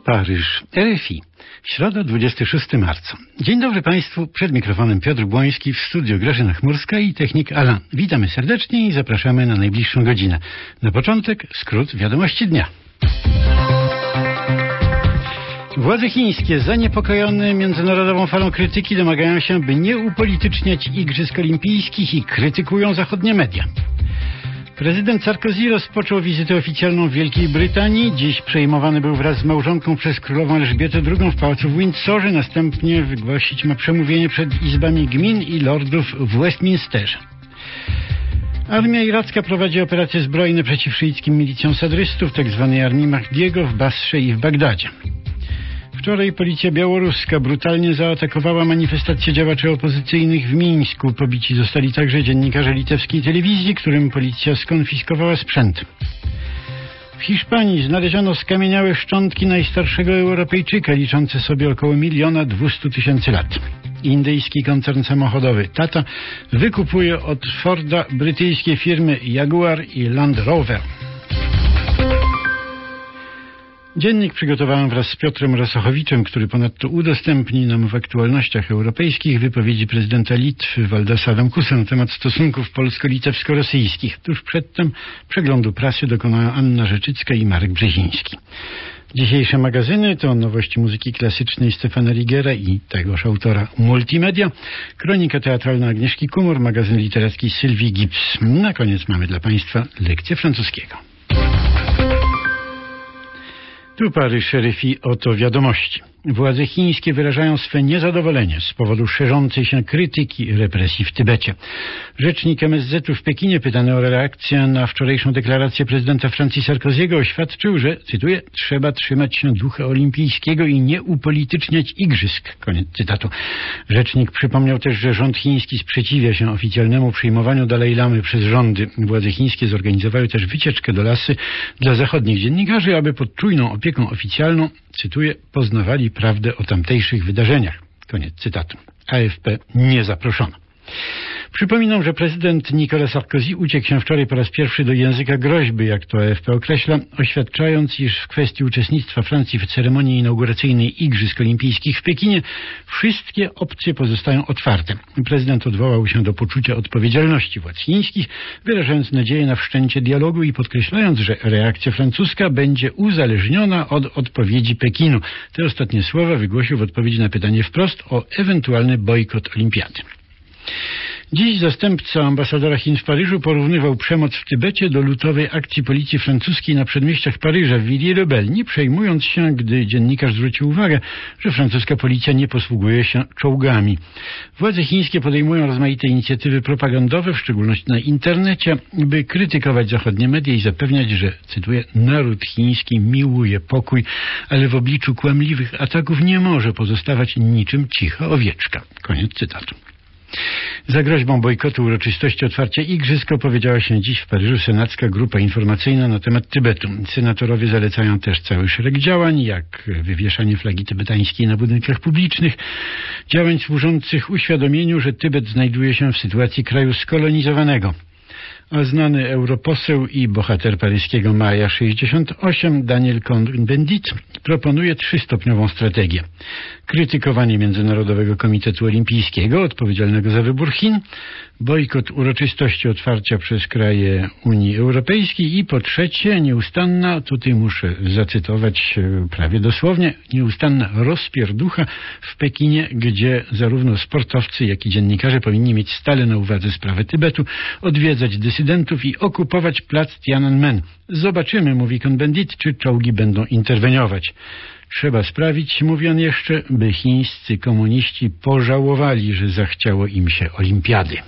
Paryż, RFI, środa 26 marca. Dzień dobry Państwu, przed mikrofonem Piotr Błoński, w studiu Grażyna Chmurska i technik Alain. Witamy serdecznie i zapraszamy na najbliższą godzinę. Na początek skrót wiadomości dnia. Władze chińskie zaniepokojone międzynarodową falą krytyki domagają się, by nie upolityczniać Igrzysk Olimpijskich i krytykują zachodnie media. Prezydent Sarkozy rozpoczął wizytę oficjalną w Wielkiej Brytanii. Dziś przejmowany był wraz z małżonką przez królową Elżbietę II w pałacu w Windsorze. Następnie wygłosić ma przemówienie przed izbami gmin i lordów w Westminsterze. Armia iracka prowadzi operacje zbrojne przeciw szyickim milicjom sadrystów, tzw. armii Mahdiego w Basrze i w Bagdadzie. Wczoraj policja białoruska brutalnie zaatakowała manifestację działaczy opozycyjnych w Mińsku. Pobici zostali także dziennikarze litewskiej telewizji, którym policja skonfiskowała sprzęt. W Hiszpanii znaleziono skamieniałe szczątki najstarszego Europejczyka, liczące sobie około 1 200 000 lat. Indyjski koncern samochodowy Tata wykupuje od Forda brytyjskie firmy Jaguar i Land Rover. Dziennik przygotowałem wraz z Piotrem Rosochowiczem, który ponadto udostępni nam w aktualnościach europejskich wypowiedzi prezydenta Litwy Valdasa Adamkusa na temat stosunków polsko-litewsko-rosyjskich. Tuż przedtem przeglądu prasy dokonają Anna Rzeczycka i Marek Brzeziński. Dzisiejsze magazyny to nowości muzyki klasycznej Stefana Rigera i tegoż autora Multimedia, kronika teatralna Agnieszki Kumor, magazyn literacki Sylwii Gibbs. Na koniec mamy dla Państwa lekcję francuskiego. Tu Paryż, RFI, oto wiadomości. Władze chińskie wyrażają swe niezadowolenie z powodu szerzącej się krytyki i represji w Tybecie. Rzecznik MSZ-u w Pekinie, pytany o reakcję na wczorajszą deklarację prezydenta Francji Sarkozy'ego, oświadczył, że, cytuję, trzeba trzymać się ducha olimpijskiego i nie upolityczniać igrzysk. Koniec cytatu. Rzecznik przypomniał też, że rząd chiński sprzeciwia się oficjalnemu przyjmowaniu Dalaj Lamy przez rządy. Władze chińskie zorganizowały też wycieczkę do Lasy dla zachodnich dziennikarzy, aby pod czujną opieką oficjalną, cytuję, poznawali prawdę o tamtejszych wydarzeniach. Koniec cytatu. AFP nie zaproszono. Przypominam, że prezydent Nicolas Sarkozy uciekł się wczoraj po raz pierwszy do języka groźby, jak to AFP określa, oświadczając, iż w kwestii uczestnictwa Francji w ceremonii inauguracyjnej Igrzysk Olimpijskich w Pekinie wszystkie opcje pozostają otwarte. Prezydent odwołał się do poczucia odpowiedzialności władz chińskich, wyrażając nadzieję na wszczęcie dialogu i podkreślając, że reakcja francuska będzie uzależniona od odpowiedzi Pekinu. Te ostatnie słowa wygłosił w odpowiedzi na pytanie wprost o ewentualny bojkot olimpiady. Dziś zastępca ambasadora Chin w Paryżu porównywał przemoc w Tybecie do lutowej akcji policji francuskiej na przedmieściach Paryża w Villiers-le-Bel, nie przejmując się, gdy dziennikarz zwrócił uwagę, że francuska policja nie posługuje się czołgami. Władze chińskie podejmują rozmaite inicjatywy propagandowe, w szczególności na internecie, by krytykować zachodnie media i zapewniać, że, cytuję, naród chiński miłuje pokój, ale w obliczu kłamliwych ataków nie może pozostawać niczym cicha owieczka. Koniec cytatu. Za groźbą bojkotu uroczystości otwarcia igrzysk opowiedziała się dziś w Paryżu senacka grupa informacyjna na temat Tybetu. Senatorowie zalecają też cały szereg działań, jak wywieszanie flagi tybetańskiej na budynkach publicznych, działań służących uświadomieniu, że Tybet znajduje się w sytuacji kraju skolonizowanego. A znany europoseł i bohater paryskiego Maja 68, Daniel Cohn-Bendit, proponuje 3-stopniową strategię. Krytykowanie Międzynarodowego Komitetu Olimpijskiego, odpowiedzialnego za wybór Chin, bojkot uroczystości otwarcia przez kraje Unii Europejskiej i po trzecie nieustanna, tutaj muszę zacytować prawie dosłownie, nieustanna rozpierducha w Pekinie, gdzie zarówno sportowcy, jak i dziennikarze powinni mieć stale na uwadze sprawę Tybetu, odwiedzać dysydentów i okupować plac Tiananmen. Zobaczymy, mówi Cohn-Bendit, czy czołgi będą interweniować. Trzeba sprawić, mówi on jeszcze, by chińscy komuniści pożałowali, że zachciało im się olimpiady.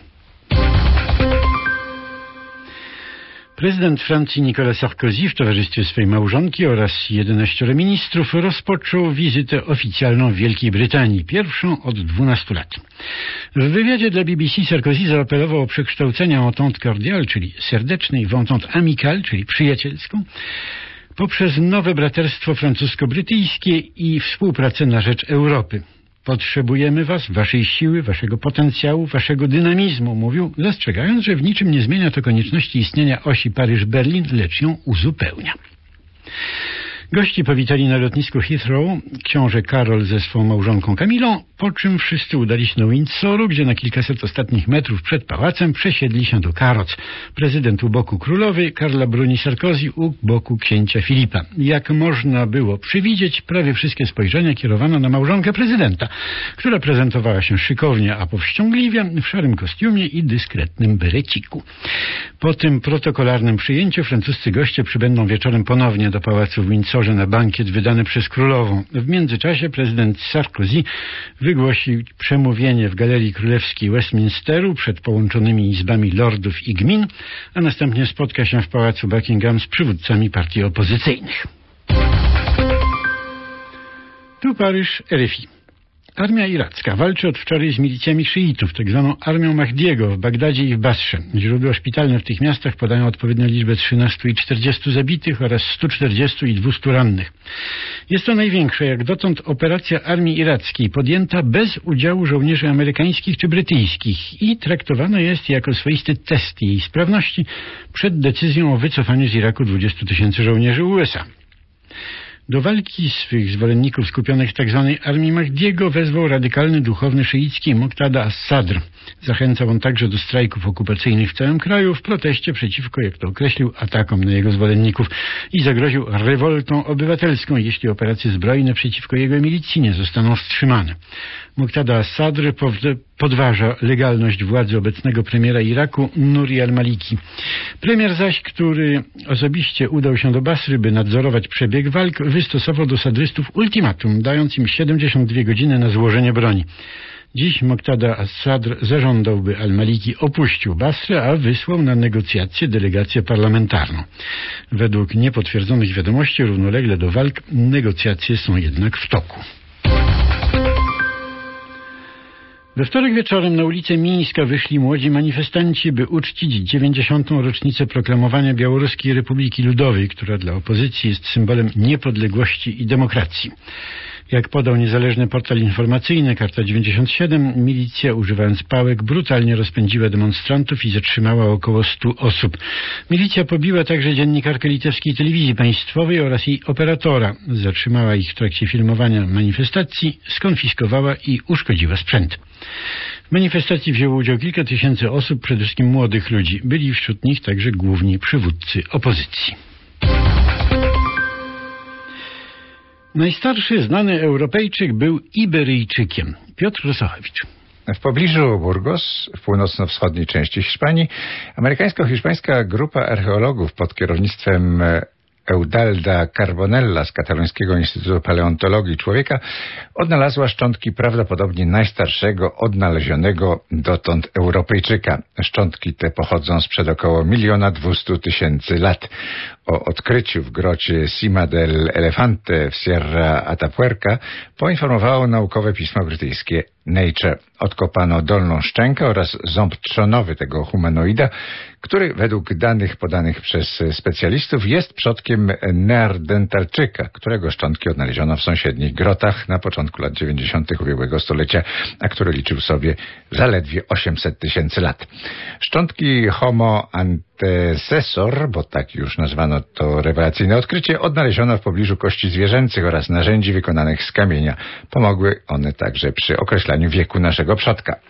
Prezydent Francji Nicolas Sarkozy w towarzystwie swej małżonki oraz 11 ministrów rozpoczął wizytę oficjalną w Wielkiej Brytanii, pierwszą od 12 lat. W wywiadzie dla BBC Sarkozy zaapelował o przekształcenie entente cordiale, czyli serdecznej, w entente amicale, czyli przyjacielską, poprzez nowe braterstwo francusko-brytyjskie i współpracę na rzecz Europy. Potrzebujemy was, waszej siły, waszego potencjału, waszego dynamizmu, mówił, zastrzegając, że w niczym nie zmienia to konieczności istnienia osi Paryż-Berlin, lecz ją uzupełnia. Gości powitali na lotnisku Heathrow książę Karol ze swą małżonką Kamilą, po czym wszyscy udali się do Windsoru, gdzie na kilkaset ostatnich metrów przed pałacem przesiedli się do karoc. Prezydent u boku królowej, Karla Bruni-Sarkozy u boku księcia Filipa. Jak można było przewidzieć, prawie wszystkie spojrzenia kierowano na małżonkę prezydenta, która prezentowała się szykownie, a powściągliwie w szarym kostiumie i dyskretnym bereciku. Po tym protokolarnym przyjęciu francuscy goście przybędą wieczorem ponownie do pałacu w Windsorze na bankiet wydany przez królową. W międzyczasie prezydent Sarkozy wygłosił przemówienie w Galerii Królewskiej Westminsteru przed połączonymi izbami lordów i gmin, a następnie spotka się w pałacu Buckingham z przywódcami partii opozycyjnych. Tu Paryż, RFI. Armia iracka walczy od wczoraj z milicjami szyitów, tak zwaną armią Mahdiego w Bagdadzie i w Basrze. Źródła szpitalne w tych miastach podają odpowiednio liczbę 13 i 40 zabitych oraz 140 i 200 rannych. Jest to największa jak dotąd operacja armii irackiej, podjęta bez udziału żołnierzy amerykańskich czy brytyjskich i traktowana jest jako swoisty test jej sprawności przed decyzją o wycofaniu z Iraku 20 000 żołnierzy USA. Do walki swych zwolenników skupionych w tzw. armii Mahdiego wezwał radykalny duchowny szyicki Muqtada as-Sadr. Zachęcał on także do strajków okupacyjnych w całym kraju w proteście przeciwko, jak to określił, atakom na jego zwolenników i zagroził rewoltą obywatelską, jeśli operacje zbrojne przeciwko jego milicji nie zostaną wstrzymane. Muqtada as-Sadr podważa legalność władzy obecnego premiera Iraku Nuri al-Maliki. Premier zaś, który osobiście udał się do Basry, by nadzorować przebieg walk, wystosował do sadrystów ultimatum, dając im 72 godziny na złożenie broni. Dziś Muqtada as-Sadr zażądał, by al-Maliki opuścił Basrę, a wysłał na negocjacje delegację parlamentarną. Według niepotwierdzonych wiadomości równolegle do walk negocjacje są jednak w toku. We wtorek wieczorem na ulicę Mińska wyszli młodzi manifestanci, by uczcić 90. rocznicę proklamowania Białoruskiej Republiki Ludowej, która dla opozycji jest symbolem niepodległości i demokracji. Jak podał niezależny portal informacyjny Karta 97, milicja, używając pałek, brutalnie rozpędziła demonstrantów i zatrzymała około 100 osób. Milicja pobiła także dziennikarkę litewskiej telewizji państwowej oraz jej operatora. Zatrzymała ich w trakcie filmowania manifestacji, skonfiskowała i uszkodziła sprzęt. W manifestacji wzięło udział kilka tysięcy osób, przede wszystkim młodych ludzi. Byli wśród nich także główni przywódcy opozycji. Najstarszy znany Europejczyk był Iberyjczykiem. Piotr Rosochowicz. W pobliżu Burgos, w północno-wschodniej części Hiszpanii, amerykańsko-hiszpańska grupa archeologów pod kierownictwem Eudalda Carbonella z Katalońskiego Instytutu Paleontologii Człowieka odnalazła szczątki prawdopodobnie najstarszego odnalezionego dotąd Europejczyka. Szczątki te pochodzą sprzed około 1 200 000 lat. O odkryciu w grocie Cima del Elefante w Sierra Atapuerca poinformowało naukowe pismo brytyjskie Nature. Odkopano dolną szczękę oraz ząb trzonowy tego humanoida, który według danych podanych przez specjalistów jest przodkiem neandertalczyka, którego szczątki odnaleziono w sąsiednich grotach na początku lat 90. ubiegłego stulecia, a który liczył sobie zaledwie 800 000 lat. Szczątki Homo antecessor, bo tak już nazwano to rewelacyjne odkrycie, odnaleziono w pobliżu kości zwierzęcych oraz narzędzi wykonanych z kamienia. Pomogły one także przy określaniu wieku naszego przodka.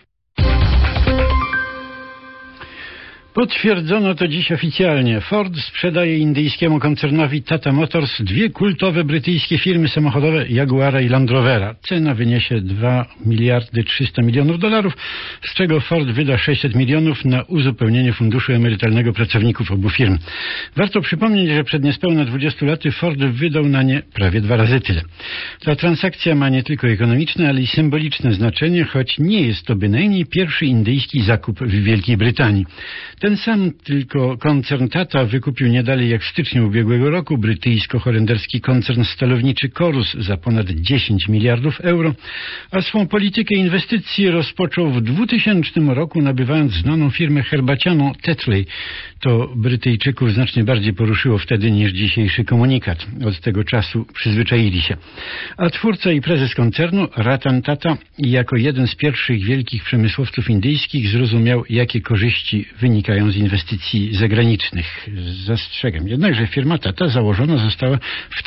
Potwierdzono to dziś oficjalnie. Ford sprzedaje indyjskiemu koncernowi Tata Motors 2 kultowe brytyjskie firmy samochodowe Jaguara i Land Rovera. Cena wyniesie 2 300 milionów dolarów, z czego Ford wyda 600 milionów na uzupełnienie funduszu emerytalnego pracowników obu firm. Warto przypomnieć, że przed niespełna 20 laty Ford wydał na nie prawie 2 razy tyle. Ta transakcja ma nie tylko ekonomiczne, ale i symboliczne znaczenie, choć nie jest to bynajmniej pierwszy indyjski zakup w Wielkiej Brytanii. Ten sam tylko koncern Tata wykupił nie dalej jak w styczniu ubiegłego roku brytyjsko-holenderski koncern stalowniczy Corus za ponad 10 miliardów euro, a swą politykę inwestycji rozpoczął w 2000 roku, nabywając znaną firmę herbacianą Tetley. To Brytyjczyków znacznie bardziej poruszyło wtedy niż dzisiejszy komunikat. Od tego czasu przyzwyczaili się. A twórca i prezes koncernu Ratan Tata jako jeden z pierwszych wielkich przemysłowców indyjskich zrozumiał, jakie korzyści wynikają zyskają z inwestycji zagranicznych. Zastrzegam jednak, że firma Tata założona została w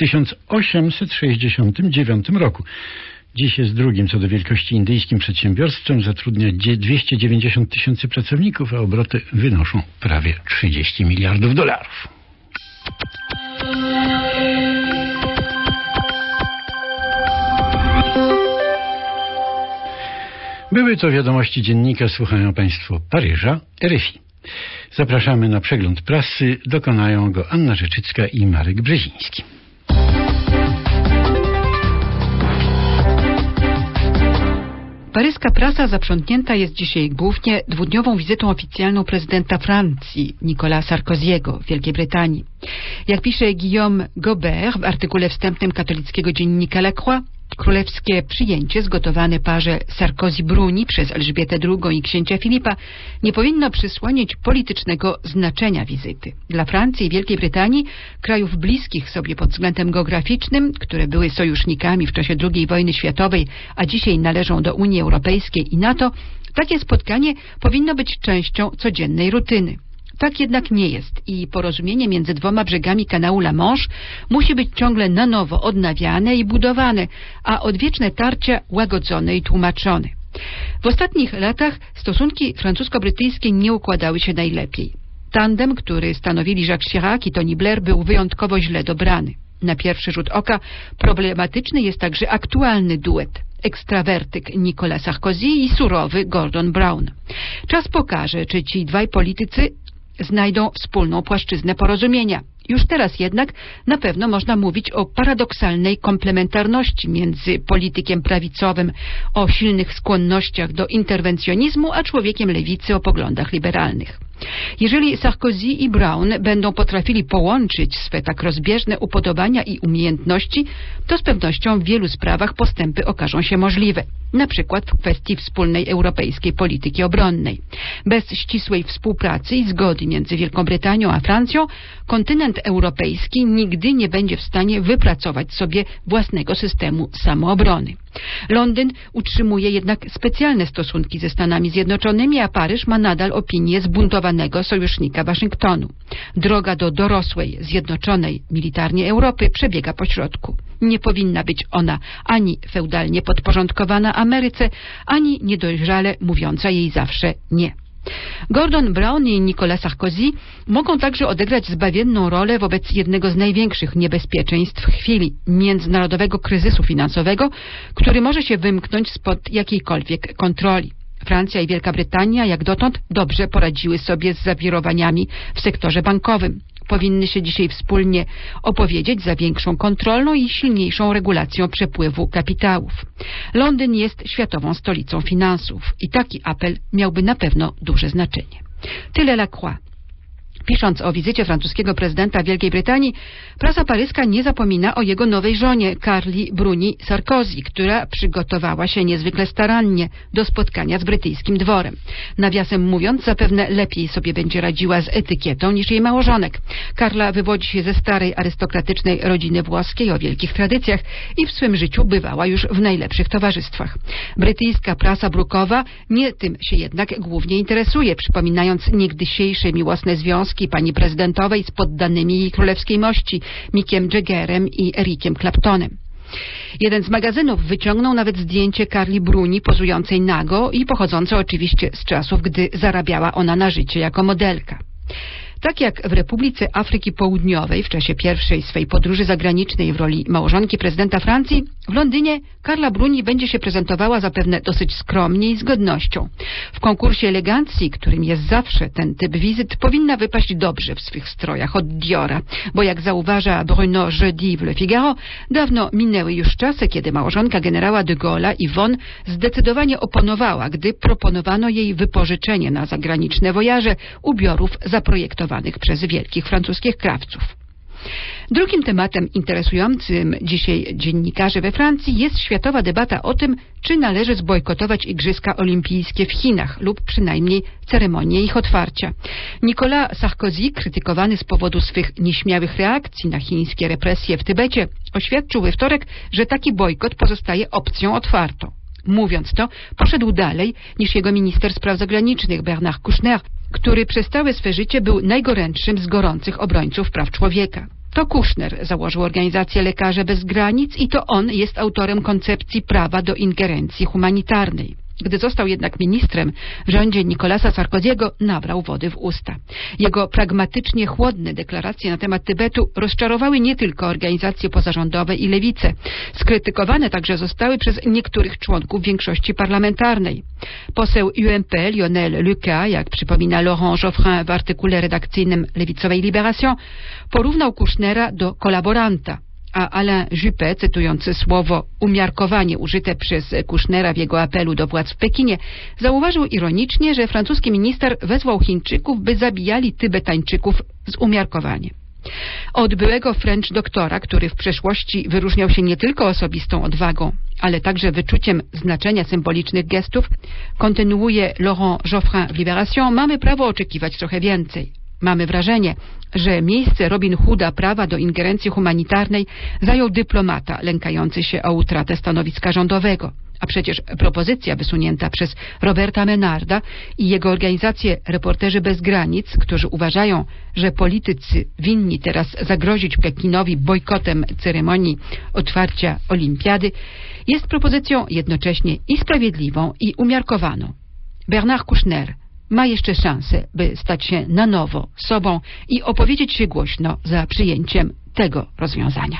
1869 roku. Dziś jest drugim co do wielkości indyjskim przedsiębiorstwem, zatrudnia 290 tysięcy pracowników, a obroty wynoszą prawie 30 miliardów dolarów. Były to wiadomości dziennika, słuchają Państwo Paryża, RFI. Zapraszamy na przegląd prasy, dokonają go Anna Rzeczycka i Marek Brzeziński. Paryska prasa zaprzątnięta jest dzisiaj głównie dwudniową wizytą oficjalną prezydenta Francji, Nicolas Sarkozy'ego w Wielkiej Brytanii. Jak pisze Guillaume Gobert w artykule wstępnym katolickiego dziennika La Croix, królewskie przyjęcie zgotowane parze Sarkozy-Bruni przez Elżbietę II i księcia Filipa nie powinno przysłonić politycznego znaczenia wizyty. Dla Francji i Wielkiej Brytanii, krajów bliskich sobie pod względem geograficznym, które były sojusznikami w czasie II wojny światowej, a dzisiaj należą do Unii Europejskiej i NATO, takie spotkanie powinno być częścią codziennej rutyny. Tak jednak nie jest i porozumienie między dwoma brzegami kanału La Manche musi być ciągle na nowo odnawiane i budowane, a odwieczne tarcia łagodzone i tłumaczone. W ostatnich latach stosunki francusko-brytyjskie nie układały się najlepiej. Tandem, który stanowili Jacques Chirac i Tony Blair, był wyjątkowo źle dobrany. Na pierwszy rzut oka problematyczny jest także aktualny duet. Ekstrawertyk Nicolas Sarkozy i surowy Gordon Brown. Czas pokaże, czy ci dwaj politycy znajdą wspólną płaszczyznę porozumienia. Już teraz jednak na pewno można mówić o paradoksalnej komplementarności między politykiem prawicowym o silnych skłonnościach do interwencjonizmu, a człowiekiem lewicy o poglądach liberalnych. Jeżeli Sarkozy i Brown będą potrafili połączyć swe tak rozbieżne upodobania i umiejętności, to z pewnością w wielu sprawach postępy okażą się możliwe. Na przykład w kwestii wspólnej europejskiej polityki obronnej. Bez ścisłej współpracy i zgody między Wielką Brytanią a Francją, kontynent europejski nigdy nie będzie w stanie wypracować sobie własnego systemu samoobrony. Londyn utrzymuje jednak specjalne stosunki ze Stanami Zjednoczonymi, a Paryż ma nadal opinię zbuntowanego sojusznika Waszyngtonu. Droga do dorosłej, zjednoczonej militarnie Europy przebiega pośrodku. Nie powinna być ona ani feudalnie podporządkowana Ameryce, ani niedojrzale mówiąca jej zawsze nie. Gordon Brown i Nicolas Sarkozy mogą także odegrać zbawienną rolę wobec jednego z największych niebezpieczeństw chwili międzynarodowego kryzysu finansowego, który może się wymknąć spod jakiejkolwiek kontroli. Francja i Wielka Brytania jak dotąd dobrze poradziły sobie z zawirowaniami w sektorze bankowym. Powinny się dzisiaj wspólnie opowiedzieć za większą kontrolną i silniejszą regulacją przepływu kapitałów. Londyn jest światową stolicą finansów i taki apel miałby na pewno duże znaczenie. Tyle La Croix. Pisząc o wizycie francuskiego prezydenta Wielkiej Brytanii, prasa paryska nie zapomina o jego nowej żonie, Carli Bruni Sarkozy, która przygotowała się niezwykle starannie do spotkania z brytyjskim dworem. Nawiasem mówiąc, zapewne lepiej sobie będzie radziła z etykietą niż jej małżonek. Carla wywodzi się ze starej arystokratycznej rodziny włoskiej o wielkich tradycjach i w swym życiu bywała już w najlepszych towarzystwach. Brytyjska prasa brukowa nie tym się jednak głównie interesuje, przypominając niegdysiejsze miłosne związki pani prezydentowej z poddanymi jej królewskiej mości, Mickiem Jaggerem i Ericiem Claptonem. Jeden z magazynów wyciągnął nawet zdjęcie Carli Bruni pozującej nago i pochodzące oczywiście z czasów, gdy zarabiała ona na życie jako modelka. Tak jak w Republice Afryki Południowej w czasie pierwszej swej podróży zagranicznej w roli małżonki prezydenta Francji, w Londynie Carla Bruni będzie się prezentowała zapewne dosyć skromnie i z godnością. W konkursie elegancji, którym jest zawsze ten typ wizyt, powinna wypaść dobrze w swych strojach od Diora, bo jak zauważa Bruno Jeudi w Le Figaro, dawno minęły już czasy, kiedy małżonka generała de Gaulle'a Yvonne zdecydowanie oponowała, gdy proponowano jej wypożyczenie na zagraniczne wojaże ubiorów zaprojektowanych przez wielkich francuskich krawców. Drugim tematem interesującym dzisiaj dziennikarzy we Francji jest światowa debata o tym, czy należy zbojkotować Igrzyska Olimpijskie w Chinach lub przynajmniej ceremonię ich otwarcia. Nicolas Sarkozy, krytykowany z powodu swych nieśmiałych reakcji na chińskie represje w Tybecie, oświadczył we wtorek, że taki bojkot pozostaje opcją otwartą. Mówiąc to, poszedł dalej niż jego minister spraw zagranicznych Bernard Kouchner, który przez całe swe życie był najgorętszym z gorących obrońców praw człowieka. To Kouchner założył organizację Lekarze Bez Granic i to on jest autorem koncepcji prawa do ingerencji humanitarnej. Gdy został jednak ministrem w rządzie Nicolasa Sarkoziego, nabrał wody w usta. Jego pragmatycznie chłodne deklaracje na temat Tybetu rozczarowały nie tylko organizacje pozarządowe i lewicę. Skrytykowane także zostały przez niektórych członków większości parlamentarnej. Poseł UMP Lionel Lucas, jak przypomina Laurent Geoffrin w artykule redakcyjnym lewicowej Libération, porównał Koushnera do kolaboranta. A Alain Juppé, cytując słowo umiarkowanie użyte przez Koushnera w jego apelu do władz w Pekinie, zauważył ironicznie, że francuski minister wezwał Chińczyków, by zabijali Tybetańczyków z umiarkowaniem. Od byłego French doktora, który w przeszłości wyróżniał się nie tylko osobistą odwagą, ale także wyczuciem znaczenia symbolicznych gestów, kontynuuje Laurent Geoffrin w Libération, mamy prawo oczekiwać trochę więcej. Mamy wrażenie, że miejsce Robin Hooda prawa do ingerencji humanitarnej zajął dyplomata lękający się o utratę stanowiska rządowego. A przecież propozycja wysunięta przez Roberta Menarda i jego organizację Reporterzy Bez Granic, którzy uważają, że politycy winni teraz zagrozić Pekinowi bojkotem ceremonii otwarcia olimpiady, jest propozycją jednocześnie i sprawiedliwą, i umiarkowaną. Bernard Kouchner ma jeszcze szansę, by stać się na nowo sobą i opowiedzieć się głośno za przyjęciem tego rozwiązania.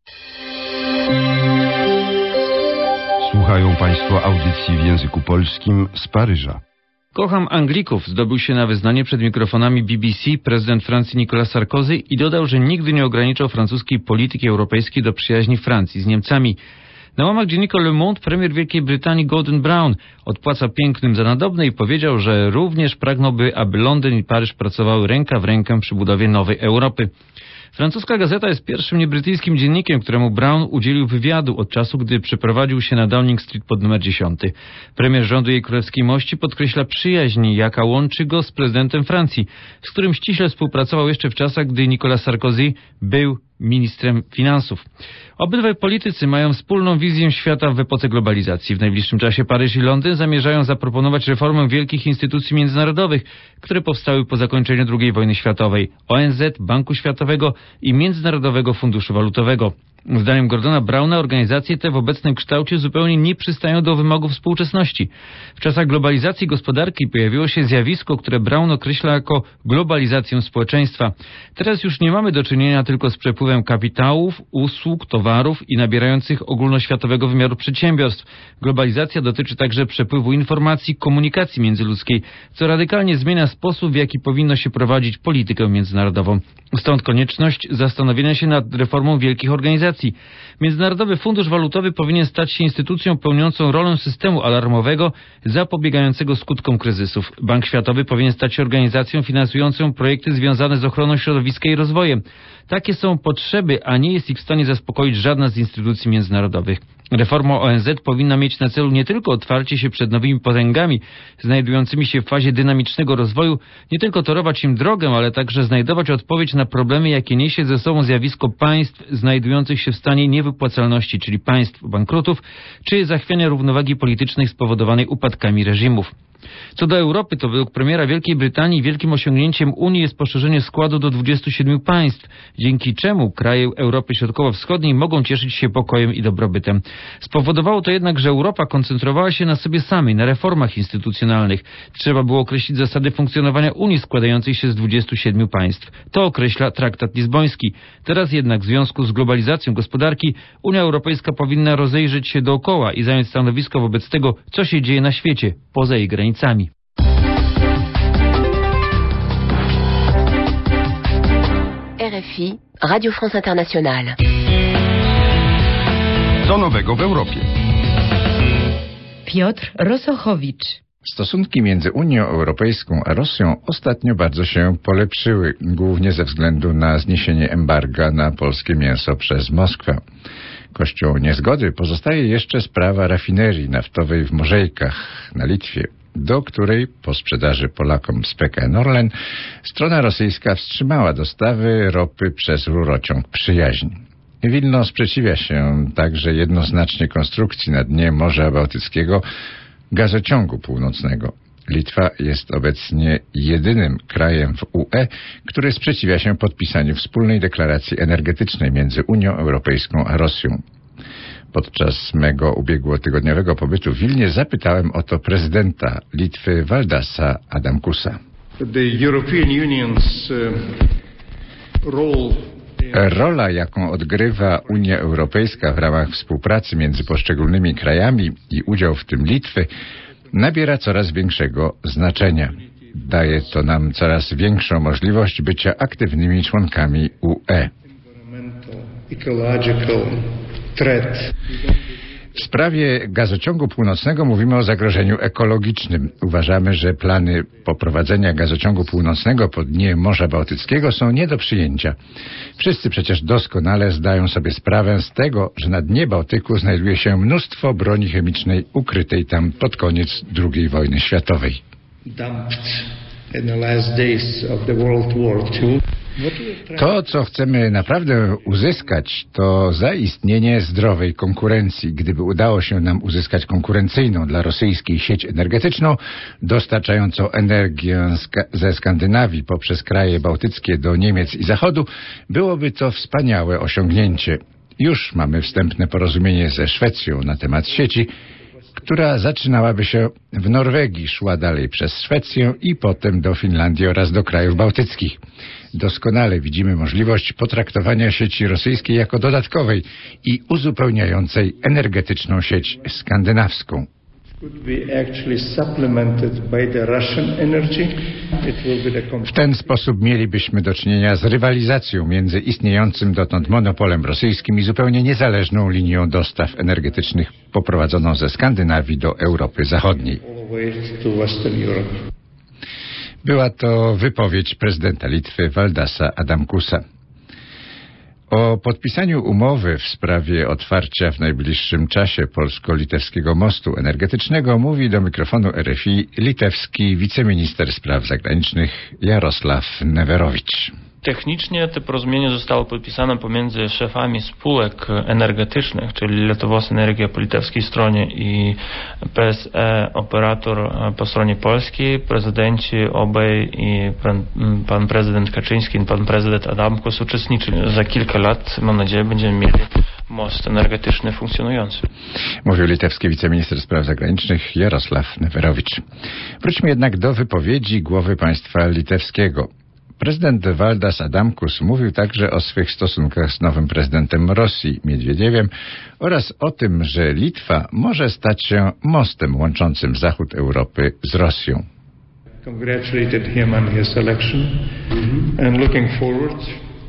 Słuchają Państwo audycji w języku polskim z Paryża. Kocham Anglików zdobył się na wyznanie przed mikrofonami BBC prezydent Francji Nicolas Sarkozy i dodał, że nigdy nie ograniczał francuskiej polityki europejskiej do przyjaźni Francji z Niemcami. Na łamach dziennika Le Monde premier Wielkiej Brytanii Gordon Brown odpłaca pięknym za nadobne i powiedział, że również pragnąłby, aby Londyn i Paryż pracowały ręka w rękę przy budowie nowej Europy. Francuska gazeta jest pierwszym niebrytyjskim dziennikiem, któremu Brown udzielił wywiadu od czasu, gdy przeprowadził się na Downing Street pod numer 10. Premier rządu Jej Królewskiej Mości podkreśla przyjaźń, jaka łączy go z prezydentem Francji, z którym ściśle współpracował jeszcze w czasach, gdy Nicolas Sarkozy był ministrem finansów. Obydwaj politycy mają wspólną wizję świata w epoce globalizacji. W najbliższym czasie Paryż i Londyn zamierzają zaproponować reformę wielkich instytucji międzynarodowych, które powstały po zakończeniu II wojny światowej, ONZ, Banku Światowego i Międzynarodowego Funduszu Walutowego. Zdaniem Gordona Browna organizacje te w obecnym kształcie zupełnie nie przystają do wymogów współczesności. W czasach globalizacji gospodarki pojawiło się zjawisko, które Brown określa jako globalizację społeczeństwa. Teraz już nie mamy do czynienia tylko z przepływem kapitałów, usług, towarów i nabierających ogólnoświatowego wymiaru przedsiębiorstw. Globalizacja dotyczy także przepływu informacji, komunikacji międzyludzkiej, co radykalnie zmienia sposób, w jaki powinno się prowadzić politykę międzynarodową. Stąd konieczność zastanowienia się nad reformą wielkich organizacji. Międzynarodowy Fundusz Walutowy powinien stać się instytucją pełniącą rolę systemu alarmowego zapobiegającego skutkom kryzysów. Bank Światowy powinien stać się organizacją finansującą projekty związane z ochroną środowiska i rozwojem. Takie są potrzeby, a nie jest ich w stanie zaspokoić żadna z instytucji międzynarodowych. Reforma ONZ powinna mieć na celu nie tylko otwarcie się przed nowymi potęgami znajdującymi się w fazie dynamicznego rozwoju, nie tylko torować im drogę, ale także znajdować odpowiedź na problemy, jakie niesie ze sobą zjawisko państw znajdujących się w stanie niewypłacalności, czyli państw bankrutów, czy zachwiania równowagi politycznej spowodowanej upadkami reżimów. Co do Europy, to według premiera Wielkiej Brytanii wielkim osiągnięciem Unii jest poszerzenie składu do 27 państw, dzięki czemu kraje Europy Środkowo-Wschodniej mogą cieszyć się pokojem i dobrobytem. Spowodowało to jednak, że Europa koncentrowała się na sobie samej, na reformach instytucjonalnych. Trzeba było określić zasady funkcjonowania Unii składającej się z 27 państw. To określa traktat lizboński. Teraz jednak w związku z globalizacją gospodarki Unia Europejska powinna rozejrzeć się dookoła i zająć stanowisko wobec tego, co się dzieje na świecie, poza jej granicami. RFI, Radio France Internationale. Co nowego w Europie? Piotr Rosochowicz. Stosunki między Unią Europejską a Rosją ostatnio bardzo się polepszyły, głównie ze względu na zniesienie embarga na polskie mięso przez Moskwę. Kością niezgody pozostaje jeszcze sprawa rafinerii naftowej w Morzejkach na Litwie, do której po sprzedaży Polakom z PKN Orlen strona rosyjska wstrzymała dostawy ropy przez rurociąg Przyjaźń. Wilno sprzeciwia się także jednoznacznie konstrukcji na dnie Morza Bałtyckiego gazociągu północnego. Litwa jest obecnie jedynym krajem w UE, który sprzeciwia się podpisaniu wspólnej deklaracji energetycznej między Unią Europejską a Rosją. Podczas mego ubiegłotygodniowego pobytu w Wilnie zapytałem o to prezydenta Litwy Valdasa Adamkusa. Rola, jaką odgrywa Unia Europejska w ramach współpracy między poszczególnymi krajami i udział w tym Litwy, nabiera coraz większego znaczenia. Daje to nam coraz większą możliwość bycia aktywnymi członkami UE. W sprawie gazociągu północnego mówimy o zagrożeniu ekologicznym. Uważamy, że plany poprowadzenia gazociągu północnego po dnie Morza Bałtyckiego są nie do przyjęcia. Wszyscy przecież doskonale zdają sobie sprawę z tego, że na dnie Bałtyku znajduje się mnóstwo broni chemicznej ukrytej tam pod koniec II wojny światowej. To, co chcemy naprawdę uzyskać, to zaistnienie zdrowej konkurencji. Gdyby udało się nam uzyskać konkurencyjną dla rosyjskiej sieć energetyczną, dostarczającą energię ze Skandynawii poprzez kraje bałtyckie do Niemiec i Zachodu, byłoby to wspaniałe osiągnięcie. Już mamy wstępne porozumienie ze Szwecją na temat sieci, która zaczynałaby się w Norwegii, szła dalej przez Szwecję i potem do Finlandii oraz do krajów bałtyckich. Doskonale widzimy możliwość potraktowania sieci rosyjskiej jako dodatkowej i uzupełniającej energetyczną sieć skandynawską. W ten sposób mielibyśmy do czynienia z rywalizacją między istniejącym dotąd monopolem rosyjskim i zupełnie niezależną linią dostaw energetycznych poprowadzoną ze Skandynawii do Europy Zachodniej. Była to wypowiedź prezydenta Litwy Valdasa Adamkusa. O podpisaniu umowy w sprawie otwarcia w najbliższym czasie polsko-litewskiego mostu energetycznego mówi do mikrofonu RFI litewski wiceminister spraw zagranicznych Jarosław Newerowicz. Technicznie to porozumienie zostało podpisane pomiędzy szefami spółek energetycznych, czyli Lietuvos Energija po litewskiej stronie i PSE operator po stronie polskiej. Prezydenci obaj i pan prezydent Kaczyński i pan prezydent Adamkus uczestniczyli. Za kilka lat, mam nadzieję, będziemy mieli most energetyczny funkcjonujący. Mówił litewski wiceminister spraw zagranicznych Jarosław Newerowicz. Wróćmy jednak do wypowiedzi głowy państwa litewskiego. Prezydent Valdas Adamkus mówił także o swych stosunkach z nowym prezydentem Rosji, Miedwiediewem, oraz o tym, że Litwa może stać się mostem łączącym zachód Europy z Rosją. Congratulated him on his election and looking forward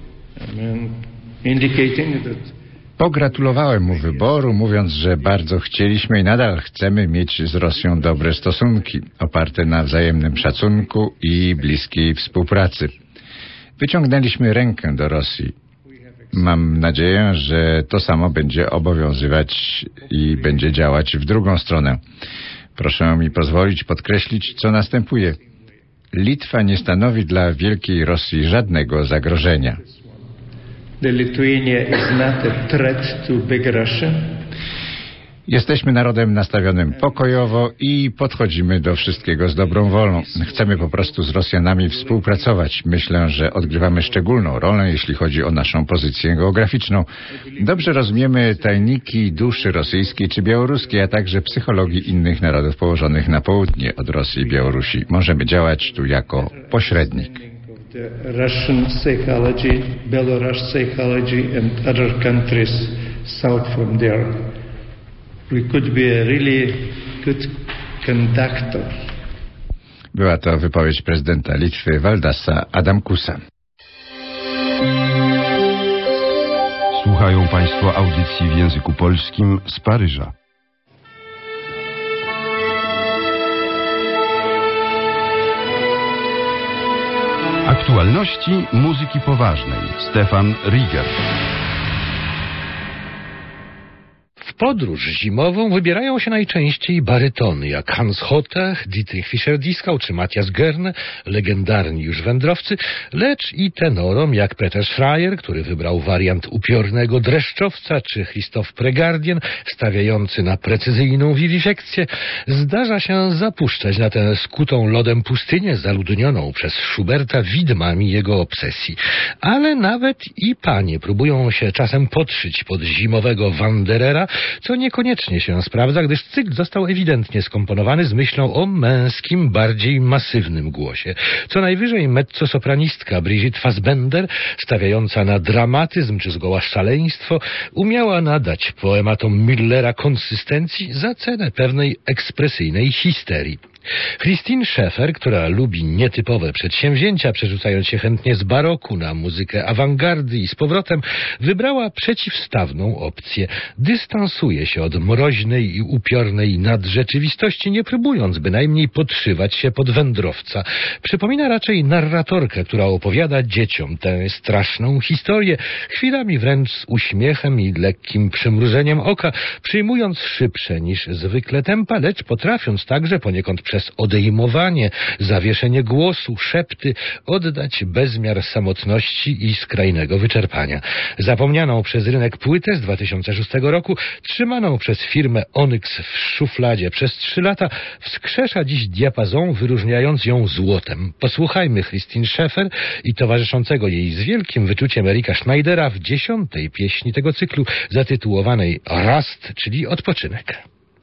and indicating that Pogratulowałem mu wyboru, mówiąc, że bardzo chcieliśmy i nadal chcemy mieć z Rosją dobre stosunki, oparte na wzajemnym szacunku i bliskiej współpracy. Wyciągnęliśmy rękę do Rosji. Mam nadzieję, że to samo będzie obowiązywać i będzie działać w drugą stronę. Proszę mi pozwolić podkreślić, co następuje. Litwa nie stanowi dla Wielkiej Rosji żadnego zagrożenia. Lithuania is not a threat to big Russia. Jesteśmy narodem nastawionym pokojowo i podchodzimy do wszystkiego z dobrą wolą. Chcemy po prostu z Rosjanami współpracować. Myślę, że odgrywamy szczególną rolę, jeśli chodzi o naszą pozycję geograficzną. Dobrze rozumiemy tajniki duszy rosyjskiej czy białoruskiej, a także psychologii innych narodów położonych na południe od Rosji i Białorusi. Możemy działać tu jako pośrednik. Russian psychology, Belarus psychology and other countries south from there. We could be a really good conductor. Była to wypowiedź prezydenta Litwy Valdasa Adamkusa. Słuchają Państwo audycji w języku polskim z Paryża. Aktualności muzyki poważnej. Stefan Rieger. W podróż zimową wybierają się najczęściej barytony, jak Hans Hotte, Dietrich Fischer-Dieskau czy Matthias Görne, legendarni już wędrowcy, lecz i tenorom, jak Peter Schreier, który wybrał wariant upiornego dreszczowca, czy Christoph Pregardien, stawiający na precyzyjną wiwisekcję, zdarza się zapuszczać na tę skutą lodem pustynię zaludnioną przez Schuberta widmami jego obsesji. Ale nawet i panie próbują się czasem podszyć pod zimowego Wanderera, co niekoniecznie się sprawdza, gdyż cykl został ewidentnie skomponowany z myślą o męskim, bardziej masywnym głosie. Co najwyżej mezzosopranistka Brigitte Fassbender, stawiająca na dramatyzm czy zgoła szaleństwo, umiała nadać poematom Müllera konsystencji za cenę pewnej ekspresyjnej histerii. Christine Schäfer, która lubi nietypowe przedsięwzięcia, przerzucając się chętnie z baroku na muzykę awangardy i z powrotem, wybrała przeciwstawną opcję. Dystansuje się od mroźnej i upiornej nadrzeczywistości, nie próbując bynajmniej podszywać się pod wędrowca. Przypomina raczej narratorkę, która opowiada dzieciom tę straszną historię, chwilami wręcz z uśmiechem i lekkim przymrużeniem oka, przyjmując szybsze niż zwykle tempa, lecz potrafiąc także poniekąd przez odejmowanie, zawieszenie głosu, szepty oddać bezmiar samotności i skrajnego wyczerpania. Zapomnianą przez rynek płytę z 2006 roku, trzymaną przez firmę Onyx w szufladzie przez 3 lata, wskrzesza dziś diapazon, wyróżniając ją złotem. Posłuchajmy Christine Schäfer i towarzyszącego jej z wielkim wyczuciem Erika Schneidera w 10. pieśni tego cyklu, zatytułowanej Rast, czyli odpoczynek.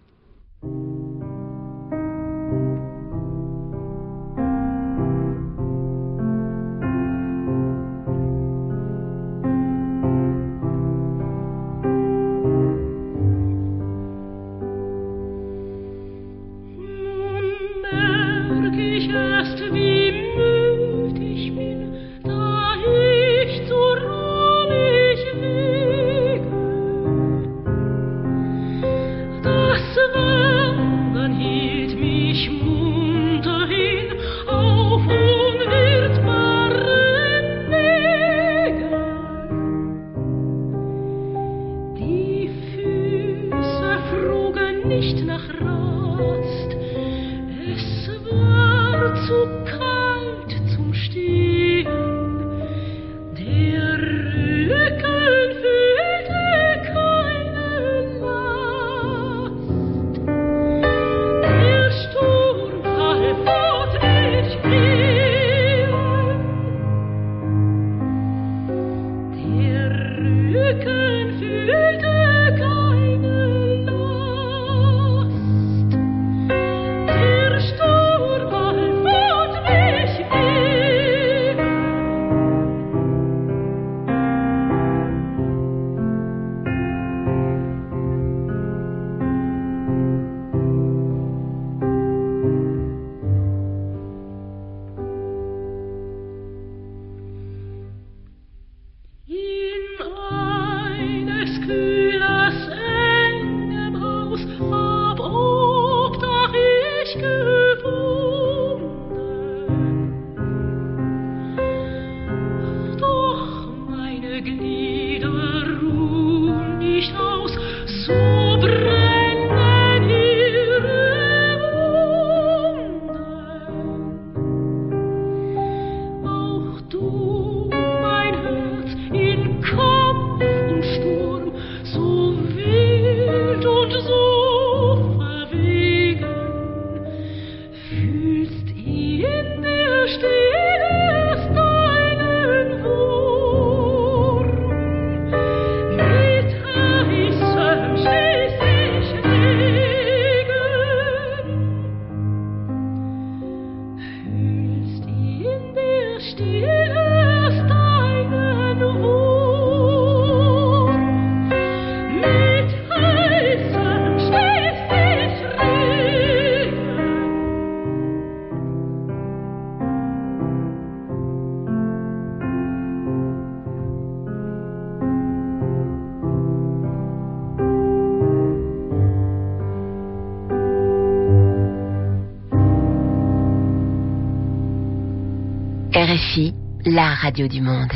RFI, la radio du monde.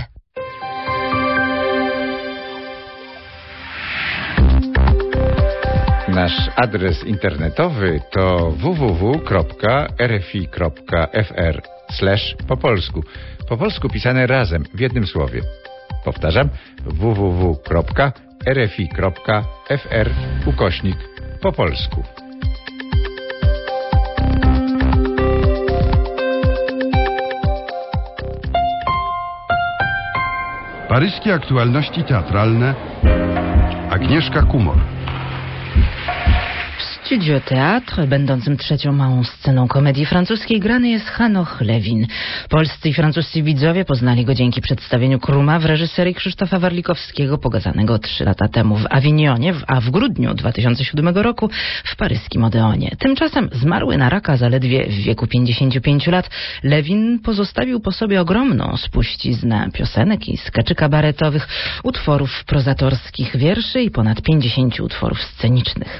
Nasz adres internetowy to www.rfi.fr/po polsku. Po polsku pisane razem, w jednym słowie. Powtarzam, www.rfi.fr/po polsku. Paryskie aktualności teatralne. Agnieszka Kumor. W Studio Teatr, będącym trzecią małą sceną komedii francuskiej, grany jest Hanoch Lewin. Polscy i francuscy widzowie poznali go dzięki przedstawieniu Kruma w reżyserii Krzysztofa Warlikowskiego, pokazanego 3 lata temu w Awinionie, a w grudniu 2007 roku w paryskim Odeonie. Tymczasem zmarły na raka zaledwie w wieku 55 lat, Lewin pozostawił po sobie ogromną spuściznę piosenek i skeczy kabaretowych, utworów prozatorskich, wierszy i ponad 50 utworów scenicznych.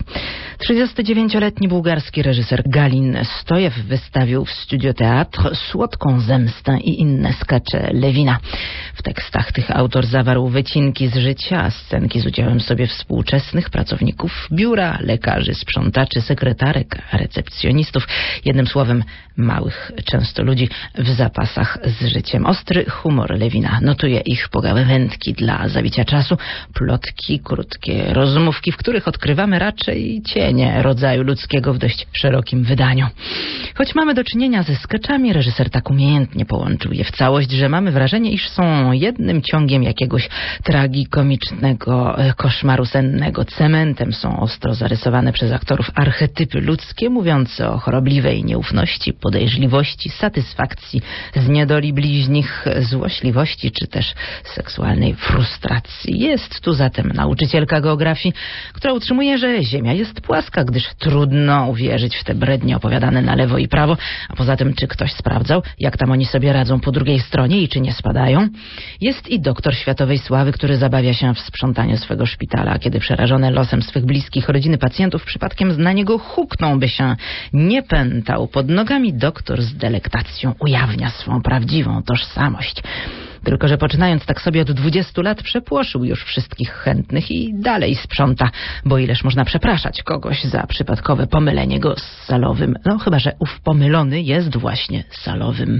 39-letni bułgarski reżyser Galin Stojew wystawił w Studio Teatr Słodką zemstę i inne skecze Lewina. W tekstach tych autor zawarł wycinki z życia, a scenki z udziałem sobie współczesnych pracowników biura, lekarzy, sprzątaczy, sekretarek, recepcjonistów. Jednym słowem, małych często ludzi w zapasach z życiem. Ostry humor Lewina notuje ich pogawędki dla zabicia czasu, plotki, krótkie rozmówki, w których odkrywamy raczej cienie rodzaju ludzkiego w dość szerokim wydaniu. Choć mamy do czynienia ze skeczami, reżyser tak umiejętnie połączył je w całość, że mamy wrażenie, iż są jednym ciągiem jakiegoś tragikomicznego koszmaru sennego. Cementem są ostro zarysowane przez aktorów archetypy ludzkie, mówiące o chorobliwej nieufności, podejrzliwości, satysfakcji z niedoli bliźnich, złośliwości czy też seksualnej frustracji. Jest tu zatem nauczycielka geografii, która utrzymuje, że Ziemia jest płaska, gdyż trudno uwierzyć w te brednie opowiadane na lewo i prawo. A poza tym, czy ktoś sprawdzał, jak tam oni sobie radzą po drugiej stronie i czy nie spadają? Jest i doktor światowej sławy, który zabawia się w sprzątaniu swego szpitala, a kiedy przerażone losem swych bliskich, rodziny pacjentów przypadkiem na niego hukną, by się nie pętał pod nogami, doktor z delektacją ujawnia swą prawdziwą tożsamość. Tylko że poczynając tak sobie od 20 lat przepłoszył już wszystkich chętnych i dalej sprząta, bo ileż można przepraszać kogoś za przypadkowe pomylenie go z salowym. No chyba że ów pomylony jest właśnie salowym.